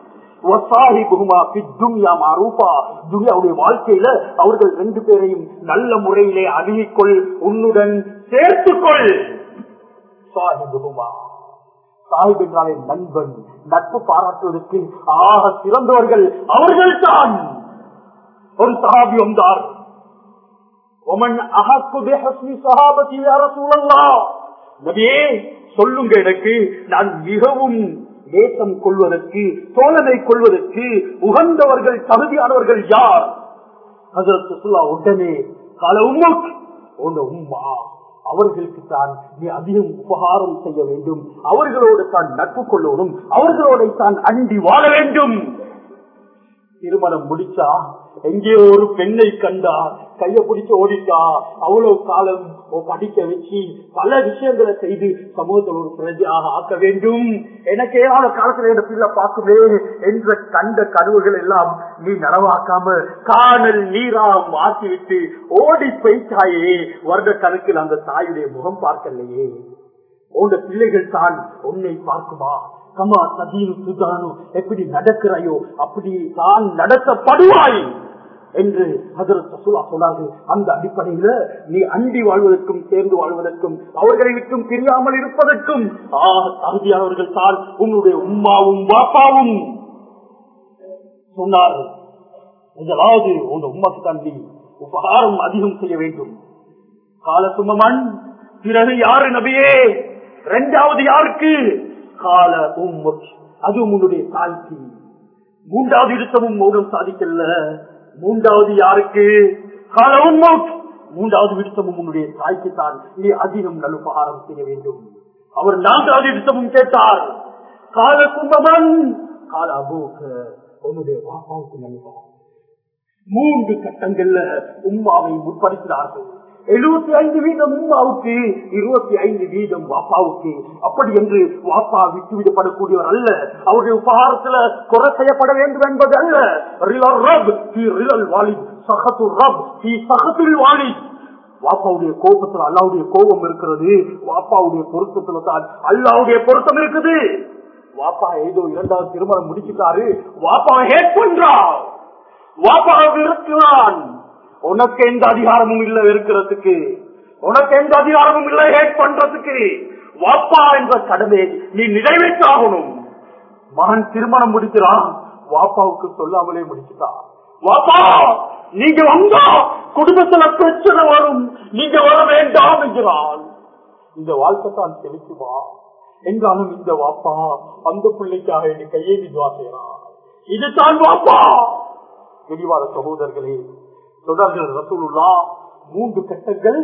வாழ்க்கையில அவர்கள் 2 பேரையும் நல்ல முறையிலே அணுகிக்கொள், உன்னுடன் சேர்த்துக்கொள். சாஹிப் என்றாலே நண்பன், நட்பு பாராட்டுவதற்கு ஆக சிறந்தவர்கள் அவர்கள் தான். ஒரு சஹாபி வந்தார். நபியே, சொல்லுங்க, எனக்கு நான் மிகவும் தேசம் கொள்வதற்கு, தோழனை கொள்வதற்கு உகந்தவர்கள், தகுதியானவர்கள் யார்? ஹஜ்ரத் ரசூலுல்லாஹ் உடனே கால உம்மக், உம்மா, அவர்களுக்கு தான் நீ அதிகம் உபகாரம் செய்ய வேண்டும், அவர்களோடு தான் நட்பு கொள்ளணும், அவர்களோட தான் அண்டி வாழ வேண்டும். திருமணம் முடிச்சா எங்கே ஒரு பெண்ணை கண்டா கைய பிடிச்சு ஓடிட்டா, அவ்வளவு காலம் படிக்க வச்சு பல விஷயங்களை செய்து சமூகத்தில் ஒரு பிரஜையாக ஆக்க வேண்டும், எனக்கு ஏதாவது காலத்துல என் பிள்ளை பார்க்குமே என்ற கண்ட கனவுகள் எல்லாம் நீ நனவாக்காம காணல் நீரா மாற்றிவிட்டு ஓடி போய்த்தாயே, வருட கணக்கில் அந்த தாயுடைய முகம் பார்க்கலையே, உங்க பிள்ளைகள் தான் உன்னை பார்க்குமா? கமா சதீனு சுதானு, எப்படி நடக்கிறாயோ அப்படி தான் நடத்தப்படுவாய் என்று ஹஜ்ரத் ரசூலுல்லாஹ் சொன்னார்கள். அந்த அடிப்படையில நீ அண்டி வாழ்வதற்கும் சேர்ந்து வாழ்வதற்கும் அவர்களை விட்டும் பிரியாமல் இருப்பதற்கும் தகுதியானவர்கள் தான் உன்னுடைய உம்மாவும் வாப்பாவும் சொன்னார்கள். முதலாவது உங்க உம்மாக்கு தான் நீ உபகாரம் அதிகம் செய்ய வேண்டும். கால சுமமன், பிறகு யாரு நபியே? இரண்டாவது யாருக்கு? கால உம்மக், அதுவும் உன்னுடைய தாய்க்கு. மூன்றாவது இடத்தமும் மௌனம் சாதிக்கல. மூன்றாவது யாருக்கு? கால உம்மக், மூன்றாவது விடுத்தமும் உன்னுடைய தாய்க்கு தான் நீ அதிகம் நலுபகாரம் செய்ய வேண்டும். அவர் நான்காவது விடுத்தமும் கேட்டார். கால கும்பமன், கால அபூக்க, உன்னுடைய வாப்பாவுக்கு நலுபகாரம். மூன்று கட்டங்கள்ல உம்மாவை முற்படுத்தினார்கள். 75% உம்மாவுக்கு, 25% வாப்பாவுக்கு. அப்படி என்று வாப்பா விட்டுவிடப்படக்கூடியவர் அல்ல, அவருடைய உபகாரத்துல குறை செய்யப்பட வேண்டும் என்பது அல்ல. வாப்பாவுடைய கோபத்துல அல்லாவுடைய கோபம் இருக்கிறது, வாப்பாவுடைய பொருத்தத்துல தான் அல்லாவுடைய பொருத்தம் இருக்குது. வாப்பா ஏதோ இரண்டாவது திருமணம் முடிச்சுட்டாரு, வாப்பாவை ஹேட் பண்றான், வாப்பாவை இருக்கிறான். உனக்கு எந்த அதிகாரமும் இல்ல இருக்கிறதுக்கு, உனக்கு எந்த அதிகாரமும் இல்ல ஹேட் பண்றதுக்கு. வாப்பா என்ற கடமை நீ நிறைவேற்றாகணும். மகன் திருமணம் முடிக்கிறான், வாப்பாவுக்கு சொல்லாமலே முடிச்சுட்டான். வாப்பா நீங்க வந்தா குடும்பத்துல பிரச்சனை வரும், நீங்க வர வேண்டாம் என்கிறான். இந்த வாழ்க்கை தான் செலுத்துவா என்றாலும் இந்த வாப்பா அந்த பிள்ளைக்காக கையேந்தி துவா செய்யறான். இதுதான் வாப்பா. வெளிவார சகோதரர்களே, தொடர்கள் ரசூலுல்லாஹ் மூன்று கட்டங்கள்.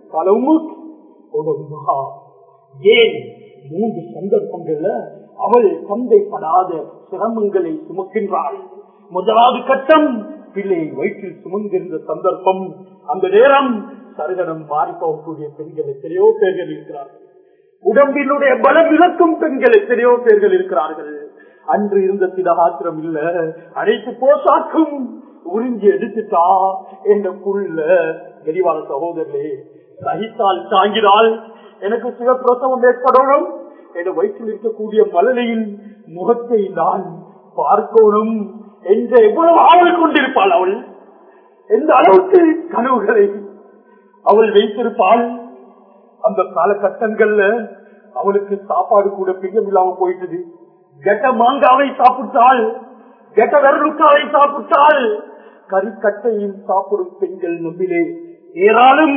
ஏன் மூன்று சந்தர்ப்பங்கள்ல அவள் சந்தைப்படாத சிரமங்களை சுமக்கின்றாள். முதலாவது கட்டம் பிள்ளையை வயிற்றில் சுமந்திருந்த சந்தர்ப்பம். அந்த நேரம் சருகனம் மாறி போகக்கூடிய பெண்கள் எத்தனையோ பேர்கள் இருக்கிறார்கள். உடம்பினுடைய பலம் இழக்கும் பெண்கள் எத்தனையோ பேர்கள் இருக்கிறார்கள். அன்று இருந்த திடகாத்திரம் இல்ல, அனைத்து போஷாக்கும் உறிஞ்சி எடுத்துட்டா எனக்குள்ள. வெளிவார சகோதரர்களே, சகித்தால் தாங்கினால் எனக்கு சிவப்பிரசவம் ஏற்படணும், என் வயிற்றில் இருக்கக்கூடிய மலனையின் முகத்தை நான் பார்க்கணும் என்ற எவ்வளவு ஆவல் கொண்டிருப்பாள் அவள். எந்த அளவுக்கு கனவுகளை அவள் வைத்திருப்பாள். அந்த காலகட்டங்கள்ல அவளுக்கு சாப்பாடு கூட பிரியம் இல்லாம போயிட்டது. கெட்ட மாங்காவை சாப்பிட்டாள், கெட்ட விரலுக்காவை சாப்பிட்டாள். கறிக்கட்டையும் சாப்பிடும் பெண்கள் நம்மிலே ஏராளம்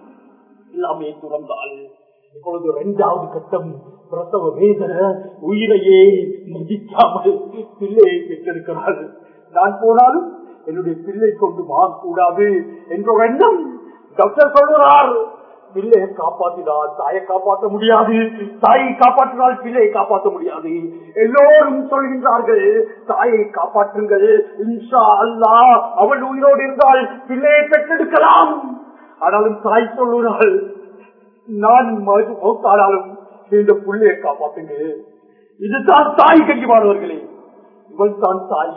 எல்லாமே துறந்தாள். இப்பொழுது இரண்டாவது கட்டம் பிரசவ வேதனை, உயிரையே மதிக்காமல் பிள்ளையை பெற்றிருக்கிறாள். நான் போனாலும் என்னுடைய பிள்ளை கொண்டு மாறக்கூடாது என்ற ஒரு எண்ணம். டாக்டர் சொல்கிறார், பிள்ளையை காப்பாற்றினால் தாயை காப்பாற்ற முடியாது, தாயை காப்பாற்றினால் பிள்ளையை காப்பாற்ற முடியாது. எல்லோரும் சொல்கின்றார்கள் தாயை காப்பாற்றுங்கள், இன்ஷா அல்லாஹ் அவள் உயிரோடு இருந்தால் பிள்ளையை பெற்றெடுக்கலாம். ஆனாலும் தாய் சொல்லுகிறாள், நான் மௌத்தானாலும் இந்த பிள்ளையை காப்பாற்றுங்க. இதுதான் தாய் கண்டிப்பானவர்களே, இவள் தான் தாய்.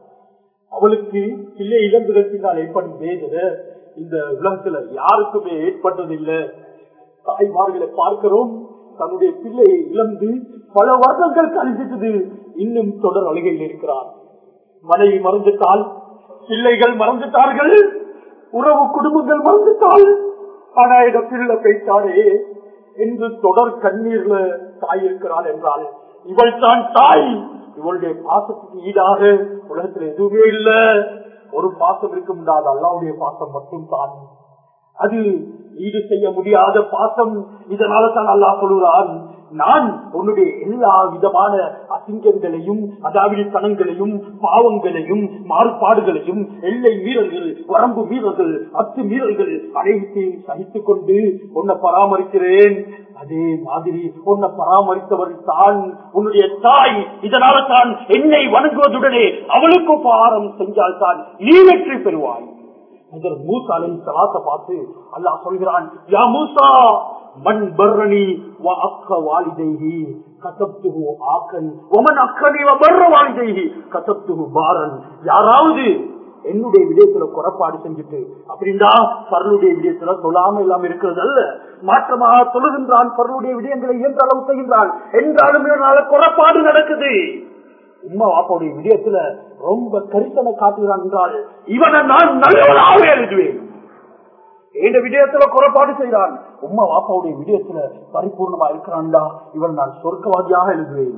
அவளுக்கு பிள்ளை இழந்ததற்கால் ஏற்படும் வேதனை இந்த உலகத்துல யாருக்குமே ஏற்பட்டதில்லை. தாய்மார்களை பார்க்கிறோம், தன்னுடைய பிள்ளையை இழந்து பல வருடங்கள் கழிச்சிட்டது, இன்னும் தொடர் அழுகையில் இருக்கிறார். மனைவி மறந்துட்டால், பிள்ளைகள் மறந்துட்டார்கள், உறவு குடும்பங்கள் மறந்துட்டால், ஆனா இத பிள்ளை பேச்சாரே என்று தொடர் கண்ணீர்ல தாய் இருக்கிறாள் என்றால் இவள் தான் தாய். இவளுடைய பாசத்துக்கு ஈடாக உலகத்தில் எதுவுமே இல்லை. ஒரு பாசம் இருக்க முடியாது, அல்லாஹ்வுடைய பாசம் மட்டும் தான். அது ஈடு செய்ய முடியாத பாசம். இதனால தான் அல்லாஹ் சொல்கிறான், நான் உன்னுடைய எல்லா விதமான அசிங்கங்களையும் அதாவிடித்தனங்களையும் பாவங்களையும் மாறுபாடுகளையும் எல்லை மீறல்கள் வரம்பு மீறல்கள் அத்துமீறல்கள் அனைத்தையும் சகித்துக் கொண்டு உன்னை பராமரிக்கிறேன். அதே மாதிரி உன்னை பராமரித்தவர் தான் உன்னுடைய தாய். இதனால தான் என்னை வணங்குவதுடனே அவளுக்கு பாரம் செஞ்சால் தான் நீ வெற்றி பெறுவாய். மூசா அலைஹிஸ்ஸலாத்தை பார்த்து அல்லாஹ் சொல்கிறான், யா மூசா மன் பர்ரனி வ அக்க வாலிதைஹி கதப்துஹு ஆக்கன் வமன் அக்கனி வ பர்ர வாலிதைஹி கதப்துஹு பாரன். யாராவது என்னுடைய விடயத்துல குறைபாடு செஞ்சுட்டு அப்படின்னா பருளுடைய விடயத்துல தொழாம இல்லாம இருக்கிறது அல்ல, மாற்றமாக தொழுகின்றான், பருளுடைய விடயங்களை இயன்ற அளவு செய்கின்றான் என்றாலும் குறைபாடு நடக்குது. உம்மா வாப்பாவுடைய விடயத்துல ரொம்ப கரிசனை காட்டுகிறான் என்றால் இவனை நான் நல்லவனாக எழுதுவேன். எந்த விடயத்துல குறைபாடு செய்கிறான், உம்மா வாப்பாவுடைய விடயத்துல பரிபூர்ணமா இருக்கிறான்டா, இவன் நான் சொர்க்கவாதியாக எழுதுவேன்.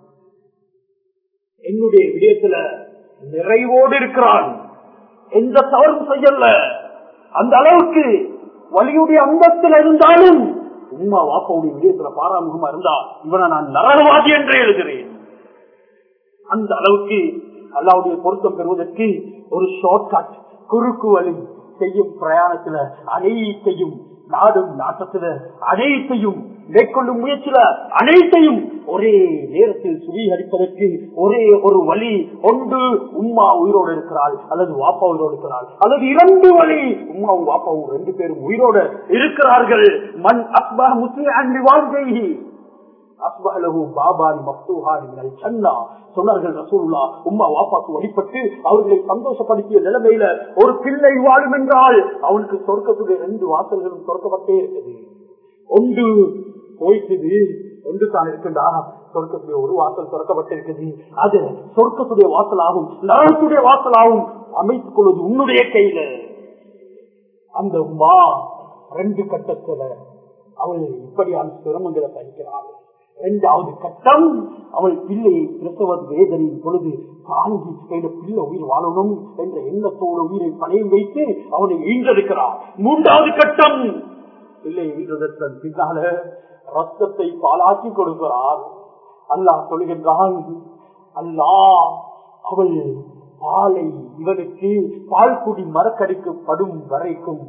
என்னுடைய விடயத்துல நிறைவோடு இருக்கிறான், எந்த தவறும் செய்யல, அந்த அளவுக்கு வலியுடைய அந்தத்தில் இருந்தாலும் உம்மா வாப்பாவுடைய விடயத்துல பாராமுகமா இருந்தா இவனை நான் நரகவாதி என்றே எழுதுகிறேன். அந்த அளவுக்கு அல்லாஹ்வுடைய பொருத்தம் பெறுவதற்கு ஒரு ஷார்ட் கட், குறுக்கு வழி செய்யும் பிரயாணத்துல அனைத்தையும், நாடும் நாட்டத்துல அனைத்தையும் மேற்கொள்ளும் முயற்சியில அனைத்தையும் ஒரே நேரத்தில் சுவீகரிப்பதற்கு ஒரே ஒரு வழி ஒன்று. உம்மா உயிரோடு இருக்கிறாள் அல்லது வாப்பா உயிரோடு இருக்கிறாள், அல்லது இரண்டு வழி, உம்மாவும் வாப்பாவும் ரெண்டு பேரும் உயிரோடு இருக்கிறார்கள். மண் அக்பா முஸ்லிம் வாழ்க்கை சொன்னார்கள் ரசூலுல்லாஹ். உம்மா வாப்பாக்கு வழிபட்டு அவர்களை சந்தோஷப்படுத்திய நிலைமையில ஒரு பிள்ளை வாழும் என்றால் அவனுக்கு சொர்க்கத்துடைய ரெண்டு வாசல்களும் திறக்கப்பட்டே இருக்குது. ஒன்று போயிட்டு ஒன்று தான் இருக்குண்டா, சொர்க்கத்துடைய ஒரு வாசல் திறக்கப்பட்டிருக்குது, அது சொர்க்கத்துடைய வாசலாகும் நரகத்துடைய வாசலாகும் அமைத்துக் கொள்வது உன்னுடைய கையில. அந்த உம்மா ரெண்டு கட்டத்துல அவள் இப்படியான சிரமங்களை சகிக்கிறாள். இரண்டாவது கட்டம், அவள் பிள்ளையை பிரசவ வேதனையின் பொழுது தாங்கி பிள்ளை உயிர் வாழணும் என்ற எண்ணத்தோடு உயிரை பணையம் வைத்து அவனை ஈன்றெடுக்கிறார். மூன்றாவது கட்டம், பிள்ளையை ஈன்றதற்கு பின்னால ரத்தத்தை பாலாக்கி கொடுக்கிறார். அல்லாஹ் சொல்கின்றான், அல்லாஹ் அவள் பாலை இவனுக்கு பால் குடி மரக்கடிக்கப்படும் வரைக்கும்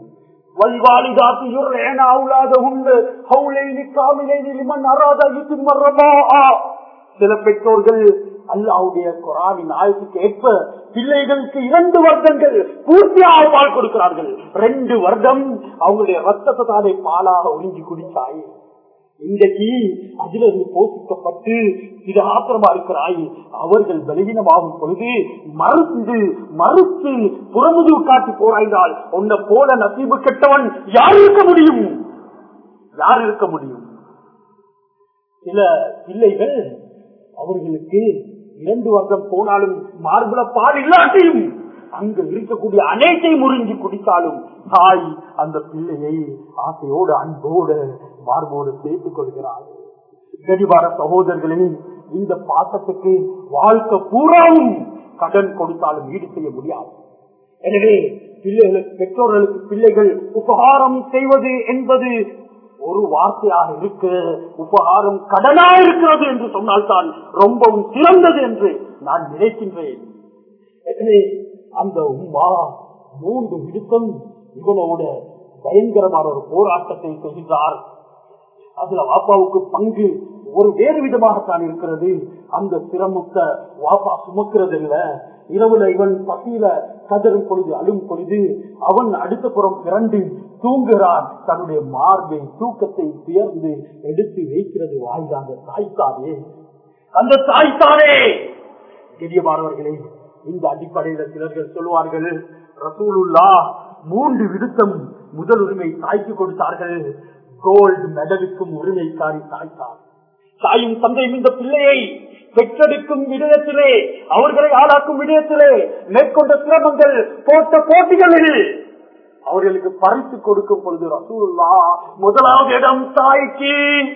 சில பெற்றோர்கள் அல்லாஹ்வுடைய குர்ஆனின் ஆயத்துக்கு ஏற்ப பிள்ளைகளுக்கு 2 வருடங்கள் பூர்த்தியாக பால் கொடுக்கிறார்கள். 2 வருடம் அவங்களுடைய ரத்தத்தை தானே பாலாக உறிஞ்சி குடித்தாய். இன்றைக்கு அதிலிருந்து போஷிக்கப்பட்டு இது ஆத்திரமா இருக்கிறாய். அவர்கள் பலவீனமாகும் பொழுது மறுத்து புறமுதுகு காட்டி போராய்ந்தால் உன்னை போல நசீபு கெட்டவன் யார் இருக்க முடியும்? யார் இருக்க முடியும்? சில பிள்ளைகள் அவர்களுக்கு 2 வருடம் போனாலும் மார்புல பால் இல்லாட்டியும் அங்கு இருக்கக்கூடிய அனைத்தையும் முறிஞ்சி குடித்தாலும் தாய் அந்த பிள்ளையை ஆசையோடு அன்போடு மார்போடு சேர்த்துக் கொள்கிறார். கனிவான சகோதரர்களே, இந்த பாசத்துக்கு வாழ்க்கை பூராவும் கடன் கொடுத்தாலும் ஈடு செய்ய முடியாது. எனவே பிள்ளைகளுக்கு, பெற்றோர்களுக்கு பிள்ளைகள் உபகாரம் செய்வது என்பது ஒரு வார்த்தையாக இருக்கு. உபகாரம் கடனா இருக்கிறது என்று சொன்னால்தான் ரொம்பவும் சிறந்தது என்று நான் நினைக்கின்றேன். எனவே அந்த உம்மா 3 விடுத்தம் இவனோட பயங்கரமான ஒரு போராட்டத்தை செய்கின்றார். அதுல வாப்பாவுக்கு பங்கு ஒரு வேறு விதமாகத்தான் இருக்கிறது. அந்த சிரமத்தை வாப்பா சுமக்கிறது இல்ல. இரவுல இவன் பசியில கதறும் பொழுது, அழும் பொழுது அவன் அடுத்த புறம் பிறண்டு தூங்குகிறான். தன்னுடைய மார்பை தூக்கத்தை உயர்ந்து எடுத்து வைக்கிறது வாய்ந்த அந்த தாய்த்தாரே. அந்த தாய்த்தாரே கண்ணியமானவர்களே, இந்த அடிப்படையில சிலர்கள் சொல்லுவார்கள், ரசூலுல்லாஹ் 3 விடுத்தம் முதல் உரிமை தாய்க்கு கொடுத்தார்கள். கோல்டு மெடலுக்கும் உரிமைக்காரி தாய்த்தார். தாயும் தந்தையும் இந்த பிள்ளையை பெற்றெடுக்கும் விடயத்திலே, அவர்களை ஆளாக்கும் விடயத்திலே மேற்கொண்ட சிரமங்கள், போட்ட போட்டிகளில் அவர்களுக்கு பரிசு கொடுக்கும் பொழுது ரசூலுல்லாஹ் முதலாவது இடம் தாய்க்கு.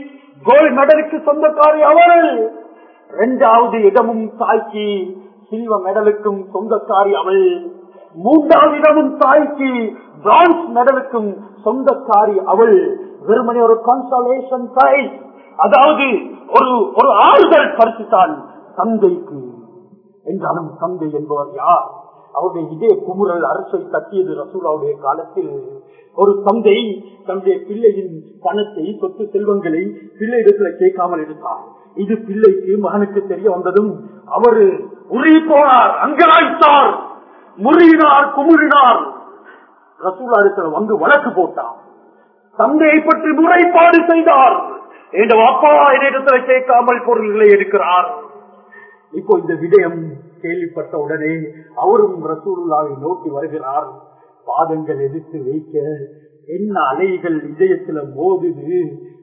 கோல்ட் மெடலுக்கு சொந்தக்காரி அவள். 2வது இடமும் தாய்க்கு, சில்வர் மெடலுக்கும் சொந்தக்காரி அவள். 3வது இடமும் தாய்க்கு, பிரான்ஸ் மெடலுக்கும் சொந்தக்காரி அவள். வெறுமனே ஒரு கன்சோலேஷன் பிரைஸ், அதாவது ஒரு ஆறுதல் பரிசுத்தான் தந்தைக்கு. என்றாலும் தந்தை என்பவர் யார்? அவருடைய இதே குமுறல் அரசை தட்டியது ரசூலுல்லாஹ்வுடைய காலத்தில். ஒரு தந்தை தன்னுடைய பிள்ளையின் பணத்தை, சொத்து செல்வங்களை பிள்ளையிடத்துல கேட்காமல் எடுத்தார். இது பிள்ளைக்கு மகனுக்கு தெரிய வந்ததும் அவரு உருகி போனார், அங்கலாய்த்தார், முறியினார், குமுறினார். ரசூலுல்லாஹ் வந்து வழக்கு போட்டார். தந்தையை பற்றி முறைப்பாடு செய்தார். என் அப்பா என்னிடத்துல கேட்காமல் பொருள்களை எடுக்கிறார். இப்போ இந்த விடயம் கேள்விப்பட்ட உடனே அவரும் ரசூலுல்லாஹை நோக்கி வருகிறார். பாதங்கள் எதிர்த்து வைக்க என்ன அலைகள் இதயத்துல மோதுது.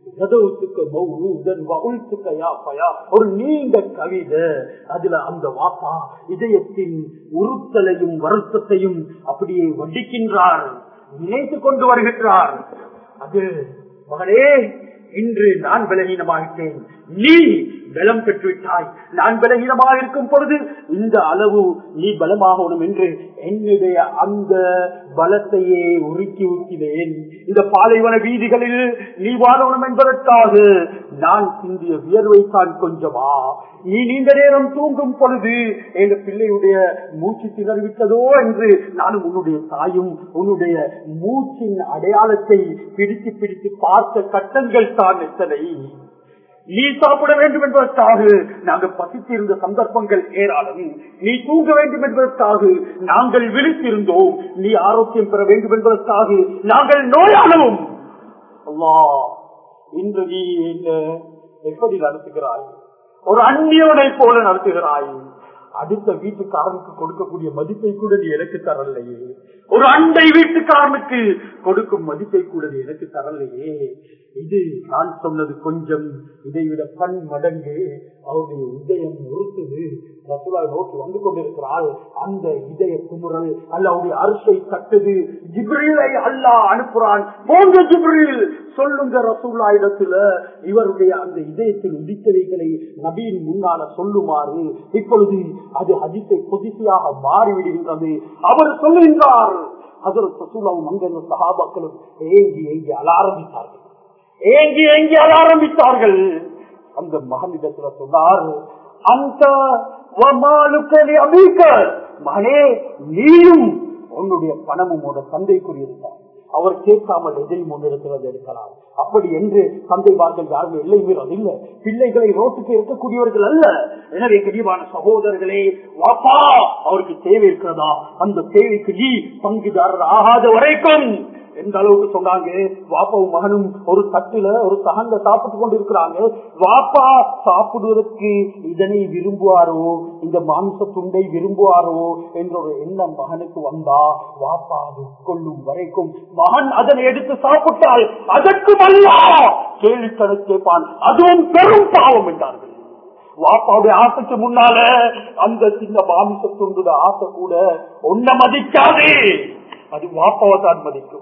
ஒரு நீண்ட கவிதை, அதுல அந்த வாப்பா இதயத்தின் உறுத்தலையும் வருத்தத்தையும் அப்படியே வடிக்கின்றார், நினைத்து கொண்டு வருகின்றார். அது மகனே, இன்று நான் பலகீனமாகிட்டேன், நீ பலம் பெற்றுவிட்டாய். நான் பலகீனமாக இருக்கும் பொழுது இந்த அளவு நீ பலமாகணும் என்று என்னுடைய அந்த பலத்தையே உருக்கி ஊற்றினேன். இந்த பாலைவன வீதிகளில் நீ வாழணும் என்பதற்காக நான் சிந்திய வியர்வைத்தான் கொஞ்சமா? நீ நீண்ட நேரம் தூங்கும் பொழுது எங்க பிள்ளையுடைய மூச்சு திணறிவிட்டதோ என்று நானும் உன்னுடைய தாயும் உன்னுடைய மூச்சின் அடையாளத்தை பிடித்து பிடித்து பார்த்த கட்டங்கள் தான் எத்தனை. நீ சாப்பிட வேண்டும் என்பதற்காக நாங்கள் பசித்திருந்த சந்தர்ப்பங்கள் ஏராளம். நீ தூங்க வேண்டும் என்பதற்காக நாங்கள் விழித்திருந்தோம். நீ ஆரோக்கியம் பெற வேண்டும் என்பதற்காக நாங்கள் நோயாளவும். அல்லாஹ், இன்று நீ என்ன எப்படி நடத்துகிறாய்? ஒரு அந்நியவனை போல நடத்துகிறாய். அடுத்த வீட்டுக்காரனுக்கு கொடுக்கக்கூடிய மதிப்பை கூட நீ எனக்கு தரலையே. ஒரு அண்டை வீட்டுக்காரனுக்கு கொடுக்கும் மதிப்பை கூட நீ எனக்கு தரலையே. இது நான் சொன்னது கொஞ்சம், இதைவிட பன்மடங்கு அவருடைய இதயம் உறுத்துது. ரசூலுல்லாஹ் நோக்கி வந்து கொண்டிருக்கிறாள். அந்த இதய குமுறல் அல்லாஹ்வுடைய அரிசை தட்டுது. ஜிப்ரீலை அல்லாஹ் அனுப்புறான். போங்க ஜிப்ரீல், சொல்லுங்க ரசூலுல்லாஹ் இடத்துல இவருடைய அந்த இதயத்தில் உதித்தவைகளை நபியின் முன்னால சொல்லுமாறு. இப்பொழுது அது ஹதீஸை புதிசியாக மாறிவிடுகின்றது. அவர் சொல்லுகின்றார். ஹஜ்ரத் ரசூலுல்லாஹ் அங்கே சஹாபாக்களும் ஏங்கி ஏங்கி அழ ஆரம்பித்தார்கள். ஏங்கி ஏங்கி அழ ஆரம்பித்தார்கள். அந்த மகனிடத்துல சொன்னார், அந்த மகனே, நீயும் உன்னுடைய பணமும் தந்தைக்குரியது. அவர் கேட்காமல் எதையும் முன்னெடுக்கிறது எடுக்கலாம். அப்படி என்று தந்தைமார்கள் யாருமே இல்லை மீறது இல்லை. பிள்ளைகளை ரோட்டுக்கு இருக்கக்கூடியவர்கள் அல்ல. எனவே கனிவான சகோதரர்களே, வாப்பா அவருக்கு தேவை இருக்கிறதா? அந்த தேவைக்கு நீ பங்குதாரர் ஆகாத வரைக்கும் எந்த அளவுக்கு சொன்னாங்க. வாப்பாவும் மகனும் ஒரு தட்டுல ஒரு சகங்க சாப்பிட்டு கொண்டு இருக்கிறாங்க. வாப்பா சாப்பிடுவதற்கு இதனை விரும்புவாரோ, இந்த மாமிச துண்டை விரும்புவாரோ என்ற ஒரு எண்ணம் மகனுக்கு வந்தா, வாப்பா அது கொள்ளும் வரைக்கும் மகன் அதனை எடுத்து சாப்பிட்டால் அதற்கும் அல்ல கேள்வி கேட்பான். அதுவும் பெரும் பாவம் என்றார்கள். வாப்பாவுடைய ஆசைக்கு முன்னால அந்த சின்ன மாமிச துண்டுட ஆசை கூட ஒன்ன மதிக்காது, அது வாப்பாவை தான் மதிக்கும்.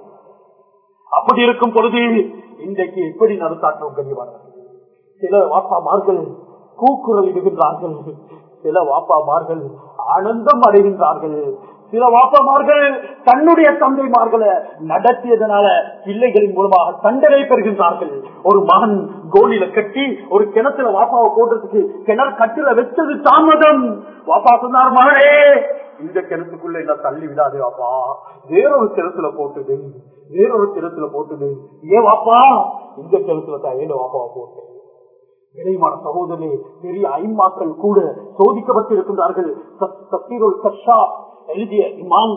அப்படி இருக்கும் பொழுது இன்றைக்கு எப்படி நடத்தாற்றோம் கனிவார்கள்? சில வாப்பாமார்கள் கூக்குரல் இடுகின்றார்கள், சில வாப்பாமார்கள் ஆனந்தம் அடைகின்றார்கள், சில வாப்பாமார்கள் தன்னுடைய தந்தைமார்களை நடத்தியதனால பிள்ளைகளின் மூலமாக தண்டனை பெறுகின்றார்கள். ஒரு மகன் கோலில கட்டி ஒரு கிணத்துல வாப்பாவை போடுறதுக்கு கிணறு கட்டில வச்சது தாமதம். வாப்பா சொன்னார், மகனே இந்த கிணத்துக்குள்ள என்ன தள்ளி விடாது வாப்பா, வேறொரு கிணத்துல போட்டுது, வேறொரு கிணத்துல போட்டுது. ஏன் வாப்பா இந்த கிணத்துல தான் ஏன் வாப்பாவை போட்டு? இளையமான சகோதரே, பெரிய ஐம்மாக்கள் கூட சோதிக்கப்பட்டிருக்கின்றார்கள். தஃசீருல் கஷ்ஷாப் எழுதிய இமாம்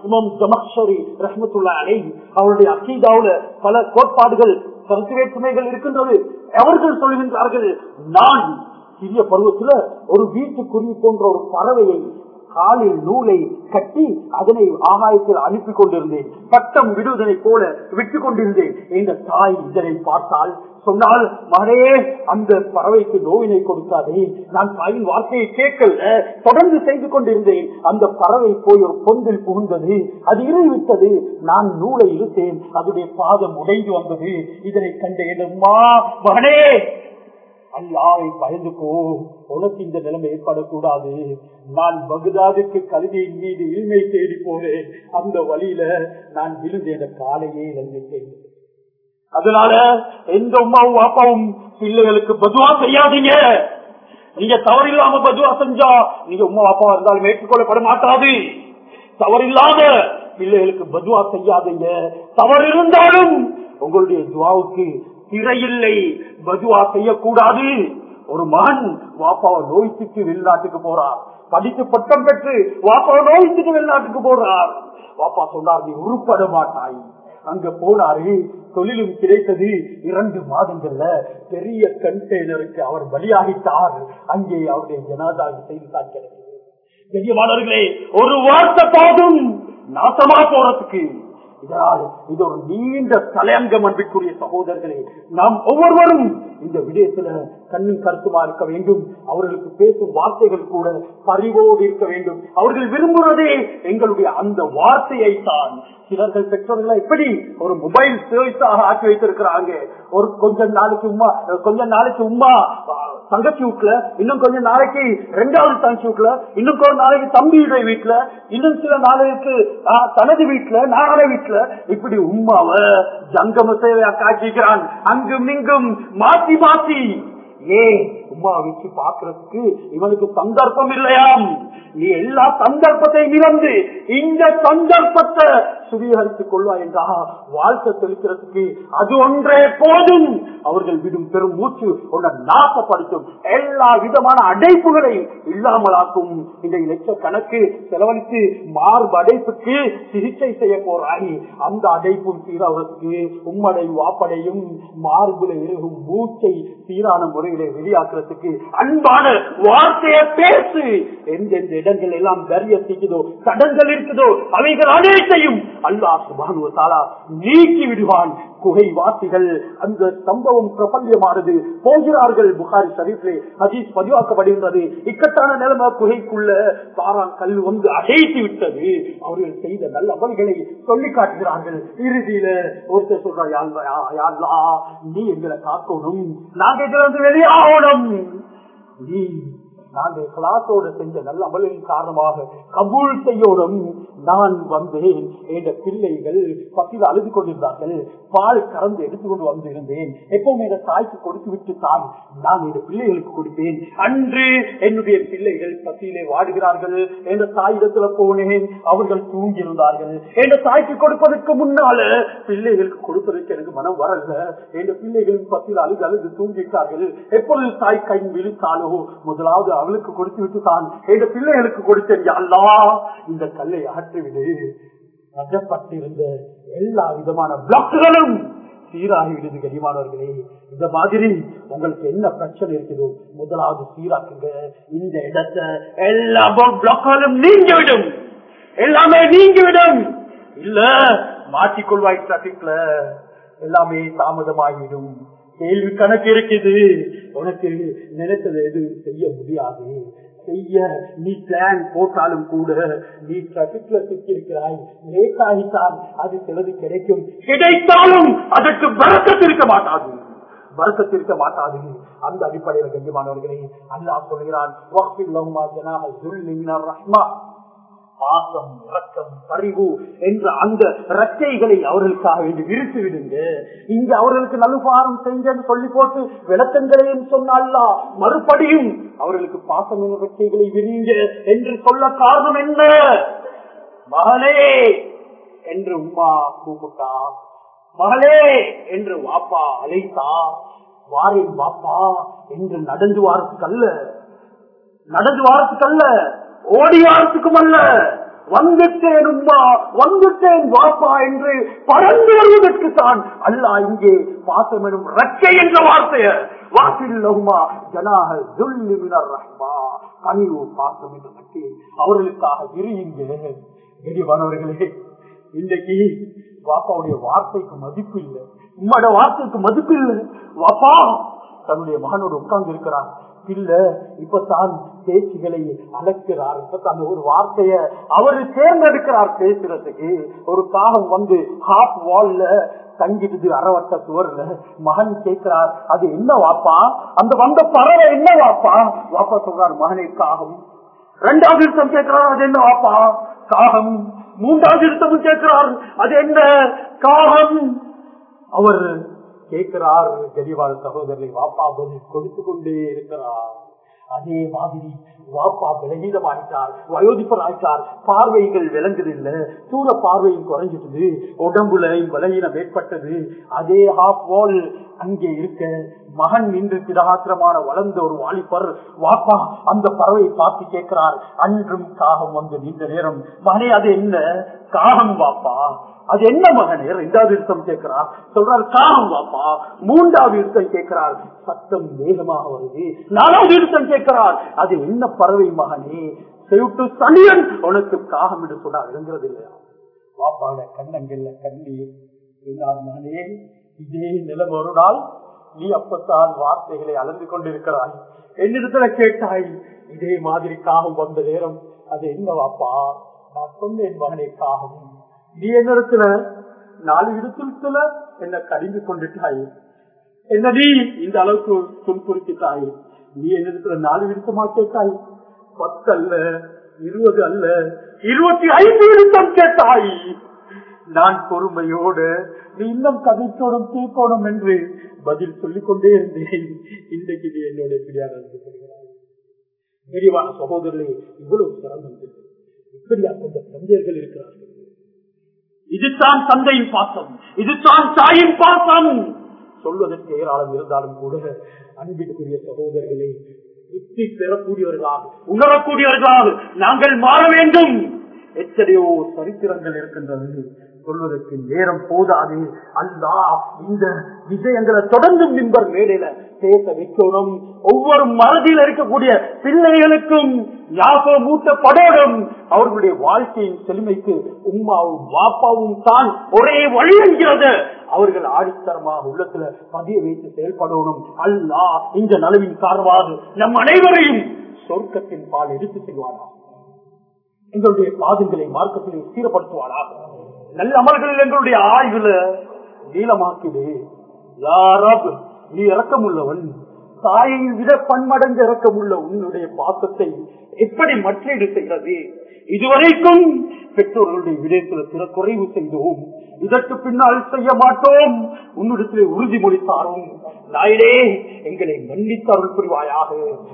ஜமக்ஷரி ரஹ்மத்துல்லாஹி அலைஹி அவருடைய அகீதாவுல பல கோட்பாடுகள் கருத்துவேற்றுமைகள் இருக்கின்றது. அவர்கள் சொல்கின்றார்கள், நான் சிறிய பருவத்துல ஒரு வீட்டுக்குருவி போன்ற ஒரு பறவையை காலில் நூலை கட்டி அதனை ஆகாயத்தில் அனுப்பி கொண்டிருந்தேன். பட்டம் விடுவதனை போல விட்டுக் கொண்டிருந்தேன். எங்க தாய் இதனை பார்த்தால் சொன்னால், மகனே அந்த பறவைக்கு நோயினை கொடுக்காதே. நான் தாயின் வார்த்தையை கேட்கல, தொடர்ந்து செய்து கொண்டிருந்தேன். அந்த பறவை போய் ஒரு பொந்தில் புகுந்தது, அது இறைவிட்டது. நான் நூலை இழுத்தேன், அதனுடைய பாதம் உடைந்து வந்தது. இதனை கண்ட என்னம்மா, மகனே அல்லாஹ்வை பயந்துக்கோ, உனக்கு இந்த நிலைமை ஏற்படக்கூடாது. நான் பக்தாதுக்கு கல்வியின் மீது இல்மை தேடி போறேன், அந்த வழியில நான் விழுந்து என்ற காலையே இழந்துட்டேன். அதனால எந்த உமாவும் அப்பாவும் பிள்ளைகளுக்கு பதுவா செய்யாதீங்க. நீங்க தவறில்லாம பதுவா செஞ்சா நீங்க உமா அப்பா இருந்தாலும் ஏற்றுக்கொள்ளப்பட மாட்டாது. தவறில்லாத பிள்ளைகளுக்கு பதுவா செய்யாதீங்க. தவறு இருந்தாலும் உங்களுடைய துவாவுக்கு திரையில்லை, பதுவா செய்யக்கூடாது. ஒரு மகன் வாப்பாவை நோய்த்துக்கு வெளிநாட்டுக்கு போறார், படித்து பட்டம் பெற்று வாப்பாவை நோய்த்துக்கு வெளிநாட்டுக்கு போறார். வாப்பா சொன்னார், நீ உருப்பட மாட்டாய். அங்க போனாரு, தொழிலும் கிடைத்தது. 2 மாதங்கள்ல பெரிய கண்டெய்னருக்கு அவர் பலியாகிட்டார். அங்கே அவருடைய ஜனாதாவை செய்து தான் கிடைக்கிறது. பெரியவாளர்களே, ஒரு வார்த்தை போதும் நாசமா போறதுக்கு. இதனால் இது ஒரு நீண்ட தலையங்கம். அன்பிற்குரிய சகோதரர்களே, நாம் ஒவ்வொருவரும் இந்த விடயத்துல கண்ணும் கருத்துமா இருக்க வேண்டும். அவர்களுக்கு பேசும் வார்த்தைகள் கூட பரிவோடு இருக்க வேண்டும். அவர்கள் விரும்புவதே எங்களுடைய அந்த வார்த்தையை தான். சிலர்கள் பெற்றோர்களை எப்படி ஒரு மொபைல் சேவைஸாக ஆக்கி வைத்திருக்கிறாங்க. ஒரு கொஞ்ச நாளைக்கு உமா தங்கச்சி வீட்டுல, இன்னும் கொஞ்ச நாளைக்கு 2வது தங்கச்சி வீட்டுல, இன்னும் கொஞ்ச நாளைக்கு தம்பியுடைய வீட்டுல, இன்னும் சில நாளைக்கு தனது வீட்டுல, நாளை வீட்டுல, இப்படி உம்மாவை ஜங்கம சேவையா காட்சிக்கிறான். அங்கும் இங்கும் மாத்தி மாத்தி. உமா வச்சு பாக்குறதுக்கு இவனுக்கு சந்தர்ப்பம் இல்லையாம். நீ எல்லா சந்தர்ப்பத்தையும் இழந்து இந்த சந்தர்ப்பத்தை சுவீகரித்துக் கொள்வா என்றா வாழ்க்கை செலுத்துறதுக்கு அது ஒன்றே போதும். அவர்கள் விடும் பெரும் மூச்சு உன்னை நாசப்படுத்தும், எல்லா விதமான அடைப்புகளை இல்லாமலாக்கும். இந்த லட்சக்கணக்கு செலவழித்து மார்பு அடைப்புக்கு சிகிச்சை செய்ய போறாய். அந்த அடைப்பும் சீராவதற்கு உம்மடையும் வாப்படையும் மார்புல இருக்கும் மூச்சை சீரான முறையிலே வெளியாக்குறதுக்கு அன்பான வார்த்தையை பேசு. எந்தெந்த இடங்கள் எல்லாம் தரியத்திக்குதோ, தடங்கள் இருக்குதோ, அவைகள் அனைத்தையும் அல்லாஹ் சுப்ஹானஹு வ தஆலா நீக்கி விடுவான். குகைவாசிகள் அந்த சம்பவம் பிரபல்யமானது. போகிறார்கள், புகாரி ஷரீஃபிலே ஹதீஸ் பதிவாக்கப்படுகின்றது. இக்கட்டான நிலைமை, குகைக்குள்ள பாறான் கல் வந்து அடைத்து விட்டது. அவர்கள் செய்த நல்ல அமல்களை சொல்லி காட்டுகிறார்கள். இறுதியில ஒருத்தர் சொல்றார், யா அல்லாஹ், நீ எங்களை காக்கணும், நாங்க இதுல இருந்து வெளியாகணும். நீ நாங்கள் கிளாஸோடு செஞ்ச நல்ல அமலின் காரணமாக கபூல் செய்யணும். நான் வந்தேன், என் பிள்ளைகள் பசியில் அழுது கொண்டிருந்தார்கள், பால் கறந்து எடுத்துக்கொண்டு வந்திருந்தேன். எப்பவுமே என் தாய்க்கு கொடுத்து விட்டு தான் நான் என் பிள்ளைகளுக்கு கொடுப்பேன். அன்று என்னுடைய பிள்ளைகள் பசியிலே வாடுகிறார்கள். என் தாயிடத்துல போனேன், அவர்கள் தூங்கி இருந்தார்கள். என் தாய்க்கு கொடுப்பதற்கு முன்னால பிள்ளைகளுக்கு கொடுப்பதற்கு எனக்கு மனம் வரல. என் பிள்ளைகளும் பசியில் அழுது அழுது தூங்கிட்டார்கள். எப்பொழுது தாய் கை விழித்தாலோ முதலாவது அவளுக்கு கொடுத்து விட்டு தான் என் பிள்ளைகளுக்கு கொடுத்தேன். அல்லாஹ், இந்த கல்லை அகற்றிவிடு. ரஜப்பட்டிருந்த எல்லா விதமான பிளாக்குகளும் சீராகிவிடுது. கனிமானவர்களே, இந்த மாதிரி உங்களுக்கு என்ன பிரச்சனை இருக்குதோ முதலாவது சீராக்குங்க. இந்த இடத்தை எல்லா பிளாக்குகளும் நீங்கிவிடும், எல்லாமே நீங்கிவிடும். இல்ல மாட்டிக்கொள்வாய், டிராபிக்ல எல்லாமே தாமதமாகிவிடும். கேள்வி கணக்கு இருக்குது, உனக்கு நினைத்தது எதுவும் செய்ய முடியாது. செய்ய நீ பிளான் போட்டாலும் கூட நீ டிராபிக்ல சிக்கியிருக்கிறாய். லேட் ஆகித்தான் அது சிலது கிடைக்கும், கிடைத்தாலும் அதற்கு பரக்கத்திருக்க மாட்டாது, பரக்கத்திருக்க மாட்டாது. அந்த அடிப்படையில் கண்ணியமானவர்களே, அல்லாஹ் சொல்கிறான், பாசம், இரக்கம், பரிவு என்ற அந்த ரக்கைகளை அவர்களுக்காக வேண்டி விரித்து விடுங்க. இங்க அவர்களுக்கு நலுபாரம் செஞ்சு சொல்லி போட்டு விளக்கங்களையும் சொன்னா மறுபடியும் அவர்களுக்கு பாசம் என்ற ரக்கைகளை விரிங்க என்று சொல்ல காரணம் என்ன? மகளே என்று உம்மா கூப்பிட்டா, மகளே என்று வாப்பா அழைத்தா, வாரின் வாப்பா என்று நடந்து வாரத்துக்கல்ல, நடந்து வாரத்துக்கல்ல, ஓடி வாரத்துக்கும் அல்ல, வந்துட்டேன் உம்மா, வந்துட்டேன் வாப்பா என்று பறந்து வருவதற்கு தான் அல்லாஹ் இங்கே பாசம் எனும் ரக்கை என்ற வார்த்தைய வாசில்லஹுமா ஜனாஹ ذُلِّ மின الرحمة, கனிவு பாசம் என்ற ரக்கை அவர்களுக்காக விரியுங்க. கனிவானவர்களே, இன்றைக்கு வாப்பாவுடைய வார்த்தைக்கு மதிப்பு இல்லை, உம்மோட வார்த்தைக்கு மதிப்பு இல்லை. வாப்பா தன்னுடைய மகனோடு உட்கார்ந்து இருக்கிறார், இல்ல இப்பதான் பேச்சுகளை அழைக்கிறார், இப்பதான் ஒரு வார்த்தைய அவரு தேர்ந்தெடுக்கிறார் பேசுறதுக்கு. ஒரு காகம் வந்து ஹாஃப் வால்ல தங்கிடுது அறவட்ட சுவர்ல. மகன் கேட்கிறார், அது என்ன வாப்பா? அந்த வந்த பறவை என்ன வாப்பா? வாப்பா சொல்றார், மகனே காகம். இரண்டாவது இழுத்தம் கேட்கிறார், அது என்ன வாப்பா? காகம். மூன்றாவது இழுத்தமும் கேட்கிறார், அது என்ன? காகம். அவர் கேட்கிறார், கரிவான சகோதரரை வாப்பா பதில் கொடுத்து கொண்டே இருக்கிறார். அதே மாதிரி வாப்பா பலகீனமாயிட்டார், வயோதிபர் ஆயிட்டார், பார்வைகள் விளங்குதில்லை, தூர பார்வையும் குறைஞ்சிட்டது, உடம்புல பலகீனம் ஏற்பட்டது. அதே ஹாஃப் வால் அங்கே இருக்க மகன் நின்று திடகாத்திரமான வளர்ந்த ஒரு வாலிபர் வாப்பா அந்த பறவையை பார்த்து கேட்கிறார், அன்றும் காகம் வந்து நீண்ட நேரம். மகனே அது என்ன? காகம் வாப்பா. அது என்ன மகனே? இரண்டாவது இழுத்தம் கேட்கிறார், சொல்றார் காகம் வாப்பா. மூன்றாவது இழுத்தம் கேட்கிறார், சத்தம் வேகமாக வருது. நாலாவது இழுத்தம் கேட்கிறார், அது என்ன பறவை மகனே? செவிட்டு சனியன் உனக்கு காகம் என்று சொன்னார். எழுங்கிறது இல்லையா? வாப்பாவோட கண்ணங்கள்ல கண்ணீர். மகனே, இதே நிலம் ஒரு நாள் நீ அப்பத்தான் வார்த்தைகளை அளந்து கொண்டிருக்கிறாய், என்னிடத்துல கேட்டாய், இதே மாதிரி காகம் வந்த நேரம் அது என்ன வாப்பா? நான் சொன்னேன் மகனே காகம். நீ என்னிடத்துல 4 இடத்துல என்ன கடிந்து கொண்டுட்டாய், என்ன நீ இந்த அளவுக்கு துன்புறுத்திட்டாய். நீ என்னிடத்துல 4 விருத்தமா கேட்டாய், 10 அல்ல, 20 அல்ல, 25 விருத்தம் கேட்டாய். நான் பொறுமையோடு நீ இன்னும் கதைக்கோடும் தூக்கோடும் என்று பதில் சொல்லிக் கொண்டே இருந்தேன். இன்றைக்கு நீ என்னோட இப்படியாக நடந்து கொள்கிறாய். விரிவான சகோதரர்களே, இவ்வளவு சிரமம், இப்படியா கொஞ்சம் தந்தையர்கள் இருக்கிறார்கள். இதுதான் தந்தையின் பாசம், இதுதான் தாயின் பாசம். சொல்வதற்கு ஏராளம் இருந்தாலும் கூட அன்பிற்குரிய சகோதரர்களை யுக்தி பெறக்கூடியவர்களாக, உணரக்கூடியவர்களாக நாங்கள் மாற வேண்டும். எத்தனையோ சரித்திரங்கள் இருக்கின்றது, சொல்வதற்கு நேரம் போதாது. அல்லாஹ் இந்த விஷயங்களை தொடர்ந்து மிம்பர் மேடையில பேச வைக்கணும். ஒவ்வொரு மனதில் இருக்கக்கூடிய பிள்ளைகளுக்கும் ஞாபகம் ஊட்டப்படணும். அவர்களுடைய வாழ்க்கையின் செழுமைக்கு உம்மாவும் வாப்பாவும் தான் ஒரே வழி என்கிறது அவர்கள் ஆடித்தரமாக உள்ளத்துல பதிய வைத்து செயல்படணும். அல்லாஹ் இந்த நலவின் காரணமாக நம் அனைவரையும் சொர்க்கத்தின் பால் எடுத்து செல்வாரா, எங்களுடைய பாதங்களை மார்க்கத்திலே சீரப்படுத்துவாராக. நல்ல அமல்கள் எங்களுடைய ஆய்வுல நீளமாக்கிடு. யாராவது நீ இறக்கமுள்ளவன், தாயை விட பன்மடங்கு இறக்கமுள்ள உன்னுடைய பாசத்தை எப்படி மற்றீடு செய்கிறது? இதுவரைக்கும் பெற்றோர்களுடைய விடயத்தில் சில குறைவு செய்தோம், இதற்கு பின்னால் செய்ய மாட்டோம். உன்னிடத்திலே உறுதிமொழி தாரும். நாயிலே எங்களை மன்னித்து அருள் புரிவாயாக.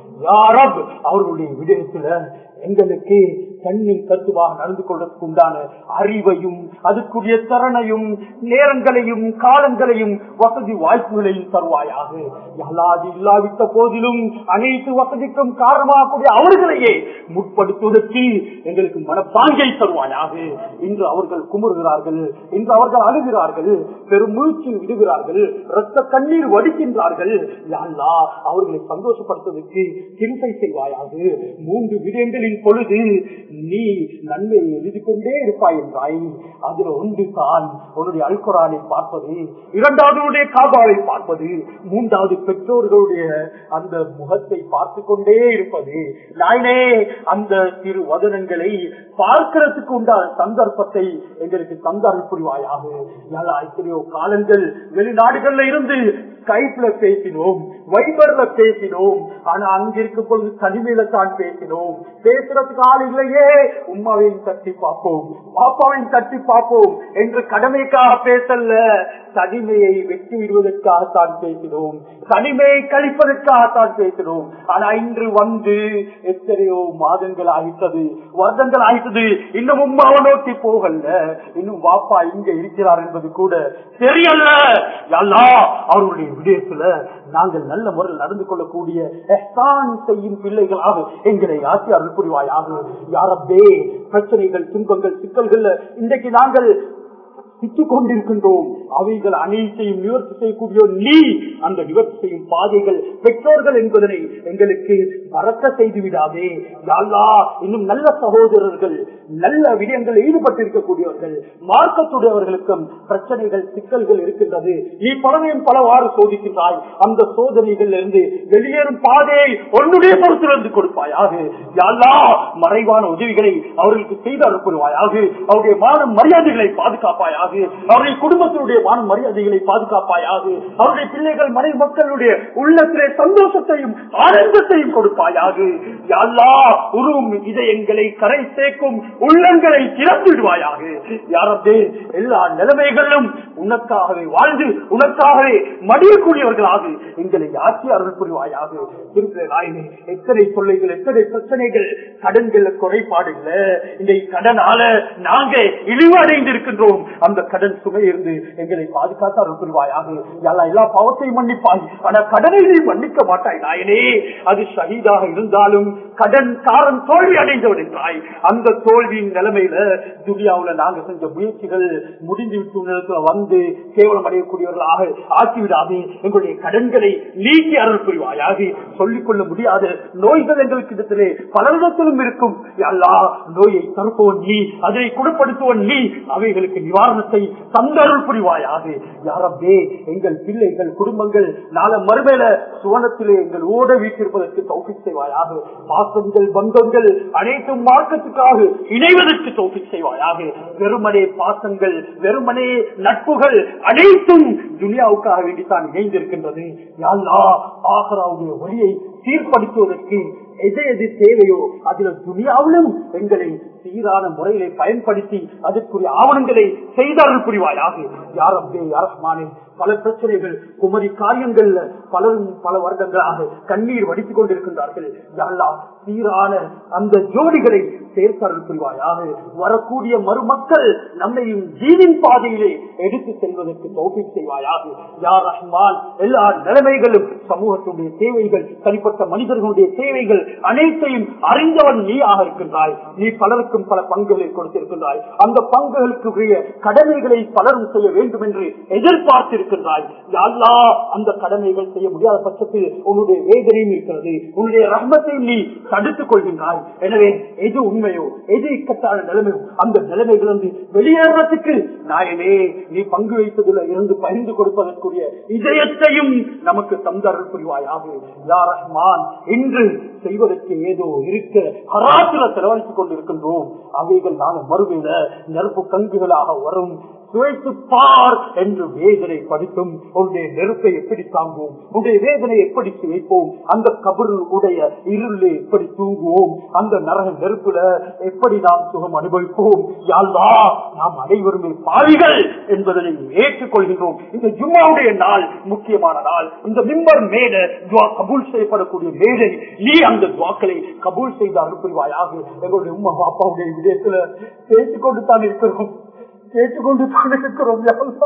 யாரப் அவர்களுடைய விடயத்துல எங்களுக்கு கண்ணும் கருத்துவாக நடந்து கொள்வதற்கு உண்டான அறிவையும் அதுக்குரிய தரணையும் நேரங்களையும் காலங்களையும் வசதி வாய்ப்புகளையும் தருவாயாக. எல்லாது இல்லாவிட்ட போதிலும் அனைத்து வசதிக்கும் காரணமாகக்கூடிய அவர்களையே முற்படுத்துவதற்கு எங்களுக்கு மனப்பாங்கை தருவாயாக. இன்று அவர்கள் குமுறுகிறார்கள், இன்று அவர்கள் அழுகிறார்கள், பெரும் மூச்சு விடுகிறார்கள், இரத்த கண்ணீர் வடிக்கின்றார்கள். யாழ்லா அவர்களை சந்தோஷப்படுத்துவதற்கு கிருபை செய்வாயாக. 3 விடயங்களின் பொழுது நீ நன்மையை எழுதி கொண்டே இருப்பாய் என்றாய். அதில் ஒன்று தான் உன்னுடைய அல்குரானை பார்ப்பது, 2வது காபாவை பார்ப்பது, 3வது பெற்றோர்களுடைய அந்த முகத்தை பார்த்து கொண்டே இருப்பது. நாயனே அந்த திரு வதனங்களை பார்க்கிறதுக்கு உண்டான சந்தர்ப்பத்தை எங்களுக்கு தந்தால் புரிவாயாக. எத்தனையோ காலங்கள் வெளிநாடுகள்ல இருந்து ஸ்கைப்ல பேசினோம், வைபர்ல பேசினோம், ஆனா அங்கிருக்கும் பொழுது தனிமையில தான் பேசினோம். பேசுறதுக்கு ஆள் இல்லையே, உம்மாவையும் தட்டி பார்ப்போம், பாப்பாவையும் தட்டி பார்ப்போம் என்று கடமைக்காக பேசல, தனிமையை வெற்றி விடுவதற்காகத்தான் பேசினோம், தனிமையை கழிப்பதற்காகத்தான் பேசினோம். ஆனா இன்று வந்து எத்தனையோ மாதங்கள் ஆகிட்டது, வருடங்கள் ஆகிட்டது, இன்னும் உம்மாவை நோக்கி போகல, இன்னும் வாப்பா இங்க இருக்கிறார் என்பது கூட தெரியல. அவர்களுடைய விடயத்துல நாங்கள் நல்ல முறையில் நடந்து கொள்ளக்கூடிய செய்யும் பிள்ளைகளாக எங்களை ஆட்சி அருள் புரிவாயாக. யாரப்பே பிரச்சனைகள், துன்பங்கள், சிக்கல்கள் இன்றைக்கு நாங்கள் சிக்கிக் கொண்டிருக்கின்றோம். அவைகள் அனைத்தையும் நிவர்த்தி செய்யக்கூடிய நீ அந்த நிவர்த்தி செய்யும் பாதைகள் பெற்றோர்கள் என்பதனை எங்களுக்கு மறக்க செய்து விடாதே. யாழ்லா இன்னும் நல்ல சகோதரர்கள், நல்ல விடயங்கள் ஈடுபட்டிருக்கக்கூடியவர்கள், மார்க்கத்துடையவர்களுக்கும் பிரச்சனைகள், சிக்கல்கள் இருக்கின்றது. நீ பலவையும் பலவாறு சோதிக்கின்றாய். அந்த சோதனைகள் இருந்து வெளியேறும் பாதையை உன்னுடைய பொறுத்திருந்து கொடுப்பாயாக. யாழ்லா மறைவான உதவிகளை அவர்களுக்கு செய்து அனுப்புவாயாக. அவருடைய மான மரியாதைகளை பாதுகாப்பாயாக. தருவாயாக. அவருடைய குடும்பத்தினுடைய மான மரியாதைகளை பாதுகாப்பாயாக. அவருடைய பிள்ளைகள் மனைவி மக்களுடைய உள்ளத்திலே சந்தோஷத்தையும் ஆனந்தத்தையும் கொடுப்பாயாக. யா அல்லாஹ், உருவும் இதயங்களை கரை சேர்க்கும் உள்ளங்களை திறந்துடுவாயாக. யா ரப்பே, எல்லா நிலைமைகளிலும் உனக்காகவே வாழ்ந்து உனக்காகவே மடியக்கூடியவர்களாக எங்களை ஆட்சி அருள் புரிவாயாக. எத்தனை தொல்லைகள், எத்தனை பிரச்சனைகள், கடன்கள் குறைபாடு இல்ல. இந்த கடனால நாங்க இழிவடைந்து இருக்கின்றோம். அந்த கடன் சுமை இருந்து எங்களை பாதுகாத்து அருள் புரிவாயாக. எல்லா பாவத்தையும் மன்னிப்பாய், ஆனா கடனை மன்னிக்க மாட்டாய் நாயனே. அது ஷஹீதாக இருந்தாலும் கடன் காரன் தோல்வி அடைந்தவன் என்றாய். அந்த தோல்வியின் நிலைமையில துனியாவுல நாங்க செஞ்ச முயற்சிகள் முடிந்து விட்டு வந்து கேவலம் அடையக்கூடியவர்களாக ஆக்கிவிடாது. எங்களுடைய கடன்களை நீக்கி அருள் புரிவாயாக. சொல்லிக் கொள்ள முடியாத நோய்கள் எங்களுக்கு இடத்திலே பலரிடத்திலும் இருக்கும். அல்லாஹ், நோயை தடுப்பவன் நீ, அதை குணப்படுத்துவன் நீ. அவைகளுக்கு நிவாரணத்தை தந்தருள் புரிவாயாக. யா ரப்பே, எங்கள் பிள்ளைகள் குடும்பங்கள் நாள மறுமையில சுவனத்திலே எங்கள் ஓட வீட்டிருப்பதற்கு தௌஃபீக் செய்வாயாக. பாசங்கள் பந்தங்கள் அனைத்தும் மார்க்கத்துக்காக இணைவதற்கு தௌஃபீக் செய்வாயாக. வெறுமனே பாசங்கள், வெறுமனே நட்புகள் அனைத்தும் துனியாவுக்காக வேண்டித்தான் இணைந்திருக்கின்றது. யா அல்லாஹ், ஆகிராவுடைய ஒளியை சீர்படுத்துவதற்கு எது எது தேவையோ அதில் துனியாவிலும் எங்களை சீரான முறையிலே பயன்படுத்தி அதற்குரிய ஆவணங்களை செய்தார்கள் புரிவாயாக. யாரப்பே யாரமானே, பல பிரச்சனைகள் குமரி காரியங்கள்ல பலரும் பல வருடங்களாக கண்ணீர் வடித்துக் கொண்டிருக்கின்றார்கள். யாரெல்லாம் சீரான அந்த ஜோடிகளை சேர்த்தார்கள் புரிவாயாக. வரக்கூடிய மருமக்கள் நம்மையும் ஜீவின் பாதையிலே எடுத்து செல்வதற்கு தௌஃபீக் செய்வாயாக. யா ரஹ்மான், எல்லா நிலைமைகளும் சமூகத்துடைய தேவைகள், தனிப்பட்ட மனிதர்களுடைய தேவைகள் அனைத்தையும் அறிந்தவன் நீ ஆக இருக்கின்றாய். நீ பலருக்கும் பல பங்குகளை கொடுத்திருக்கின்றாய். அந்த பங்குகளுக்குரிய கடமைகளை பலரும் செய்ய வேண்டும் என்று எதிர்பார்த்திருக்கின்றாய். அல்லாஹ், அந்த கடமைகள் செய்ய முடியாத பட்சத்தில் உன்னுடைய வேதனையும் இருக்கிறது, உன்னுடைய ரஹ்மத்தையும் நீ தடுத்துக் கொள்கின்றாய். எனவே எது உண்மையோ, எது இக்கட்டான நிலைமையோ அந்த நிலைமைகள் வந்து வெளியேறதுக்கு நாயனே நீ பங்கு வைத்ததில் இருந்து பகிர்ந்து கொடுப்பதற்குரிய இதயத்தையும் நமக்கு தந்தருள் புரிவாயாக. யா ரஹ்மான், இன்று செய்வதற்கு ஏதோ இருக்க ஹராத்துல செலவழித்துக் கொண்டிருக்கின்றோம். அவைகள் நாங்கள் மறுமையில நெருப்பு கங்குகளாக வரும். சுவைத்து பார் என்று வேதனை படித்தும் உன்னுடைய நெருப்பை எப்படி தாங்குவோம், உன்னுடைய வேதனை எப்படி சுவைப்போம், அந்த கபரு உடைய இருளை எப்படி தூங்குவோம், அந்த நரக நெருப்புல எப்படி நாம் சுகம் அனுபவிப்போம். யா அல்லாஹ், நாம் அனைவருமே பாவிகள் என்பதை ஏற்றுக்கொள்கின்றோம். இந்த ஜும்மாவுடைய நாள் முக்கியமான நாள். இந்த மிம்பர் மேல துவா கபூல் செய்யப்படக்கூடிய மேடை. நீ அந்த துவாக்களை கபூல் செய்து அருள் புரிவாயாக. எங்களுடைய உம்மா பாப்பாவுடைய விடயத்துல பேசிக்கொண்டு தான் இருக்கிறோம், கேட்டுக்கொண்டு இருக்கிறோம்.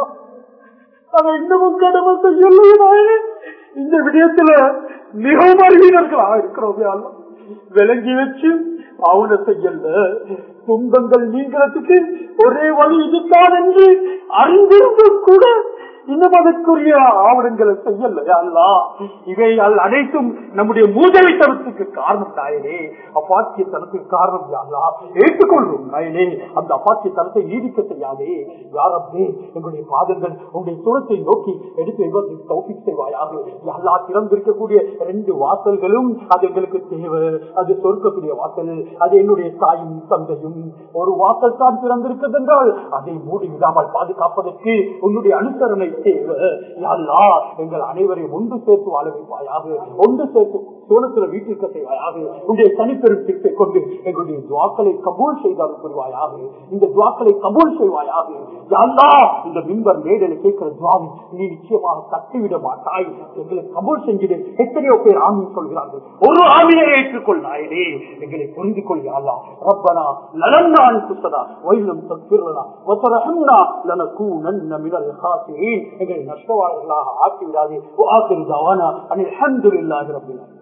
அதை இன்னமும் கடமை செய்யல. இந்த விடயத்துல மிகவும் அறிவினர்களாக இருக்கிறோம். விளங்கி வச்சு அவனை செய்யல. துன்பங்கள் நீங்கிறதுக்கு ஒரே வழி இதுதான் என்று அறிந்திருந்தும் கூட இன்னும் அதற்குரிய ஆவணங்களை செய்யலையா அல்லா. இவை அனைத்தும் நம்முடைய மூதவித்தனத்துக்கு காரணம் தாயனே, அப்பாக்கிய தனத்துக்கு காரணம் யாரா ஏற்றுக்கொள்ளும் தாயனே. அந்த அப்பாக்கிய தனத்தை நீடிக்க செய்யாதே. யாரப்பே, எங்களுடைய பாதங்கள் உங்களுடைய சுரத்தை நோக்கி எடுத்து வைப்பதற்கு தௌஃபீக் செய்வாயாக. எல்லா திறந்திருக்கக்கூடிய 2 வாசல்களும் அது எங்களுக்கு தேவை. அது சொர்க்கக்கூடிய வாசல். அது என்னுடைய தாயும் தந்தையும். ஒரு வாசல் தான் திறந்திருக்கிறது என்றால் அதை மூடி விடாமல் பாதுகாப்பதற்கு உன்னுடைய அனுசரணை தேவை. எங்கள் அனைவரையும் ஒன்று சேர்த்து வாழ வைப்பாயாக. ஒன்று சேர்த்து சோழத்துல வீட்டிற்க செய்வாயாக. உன்னுடைய தனிப்பெரும் தீர்ப்பை கொண்டு எங்களுடைய துவாக்களை கபூல் செய்தால் புரிவாயாக. இந்த துவாக்களை கபூல் செய்வாயாக. இந்த மிம்பர் மேடையில கேட்கிற துவாவை நீ நிச்சயமாக தட்டிவிட மாட்டாய். எங்களை கபூல் செஞ்சிடு. எத்தனையோ பேர் ஆமீன் சொல்கிறார்கள். ஒரு ஆமீனை ஏற்றுக்கொள் நாயனே. எங்களை புரிந்து கொள்கிறாளா. ரப்பனா லலன்னா அன்ஃபுஸனா வயிலும் தக்ஃபிர்லனா வதர்ஹம்னா லனகூனன்ன மினல் ஹாசிரீன். எங்களை நஷ்டவாளர்களாக ஆக்கிவிடாதே. வஆகிரு தஅவானா அனில் ஹம்துலில்லாஹி ரப்பில் ஆலமீன்.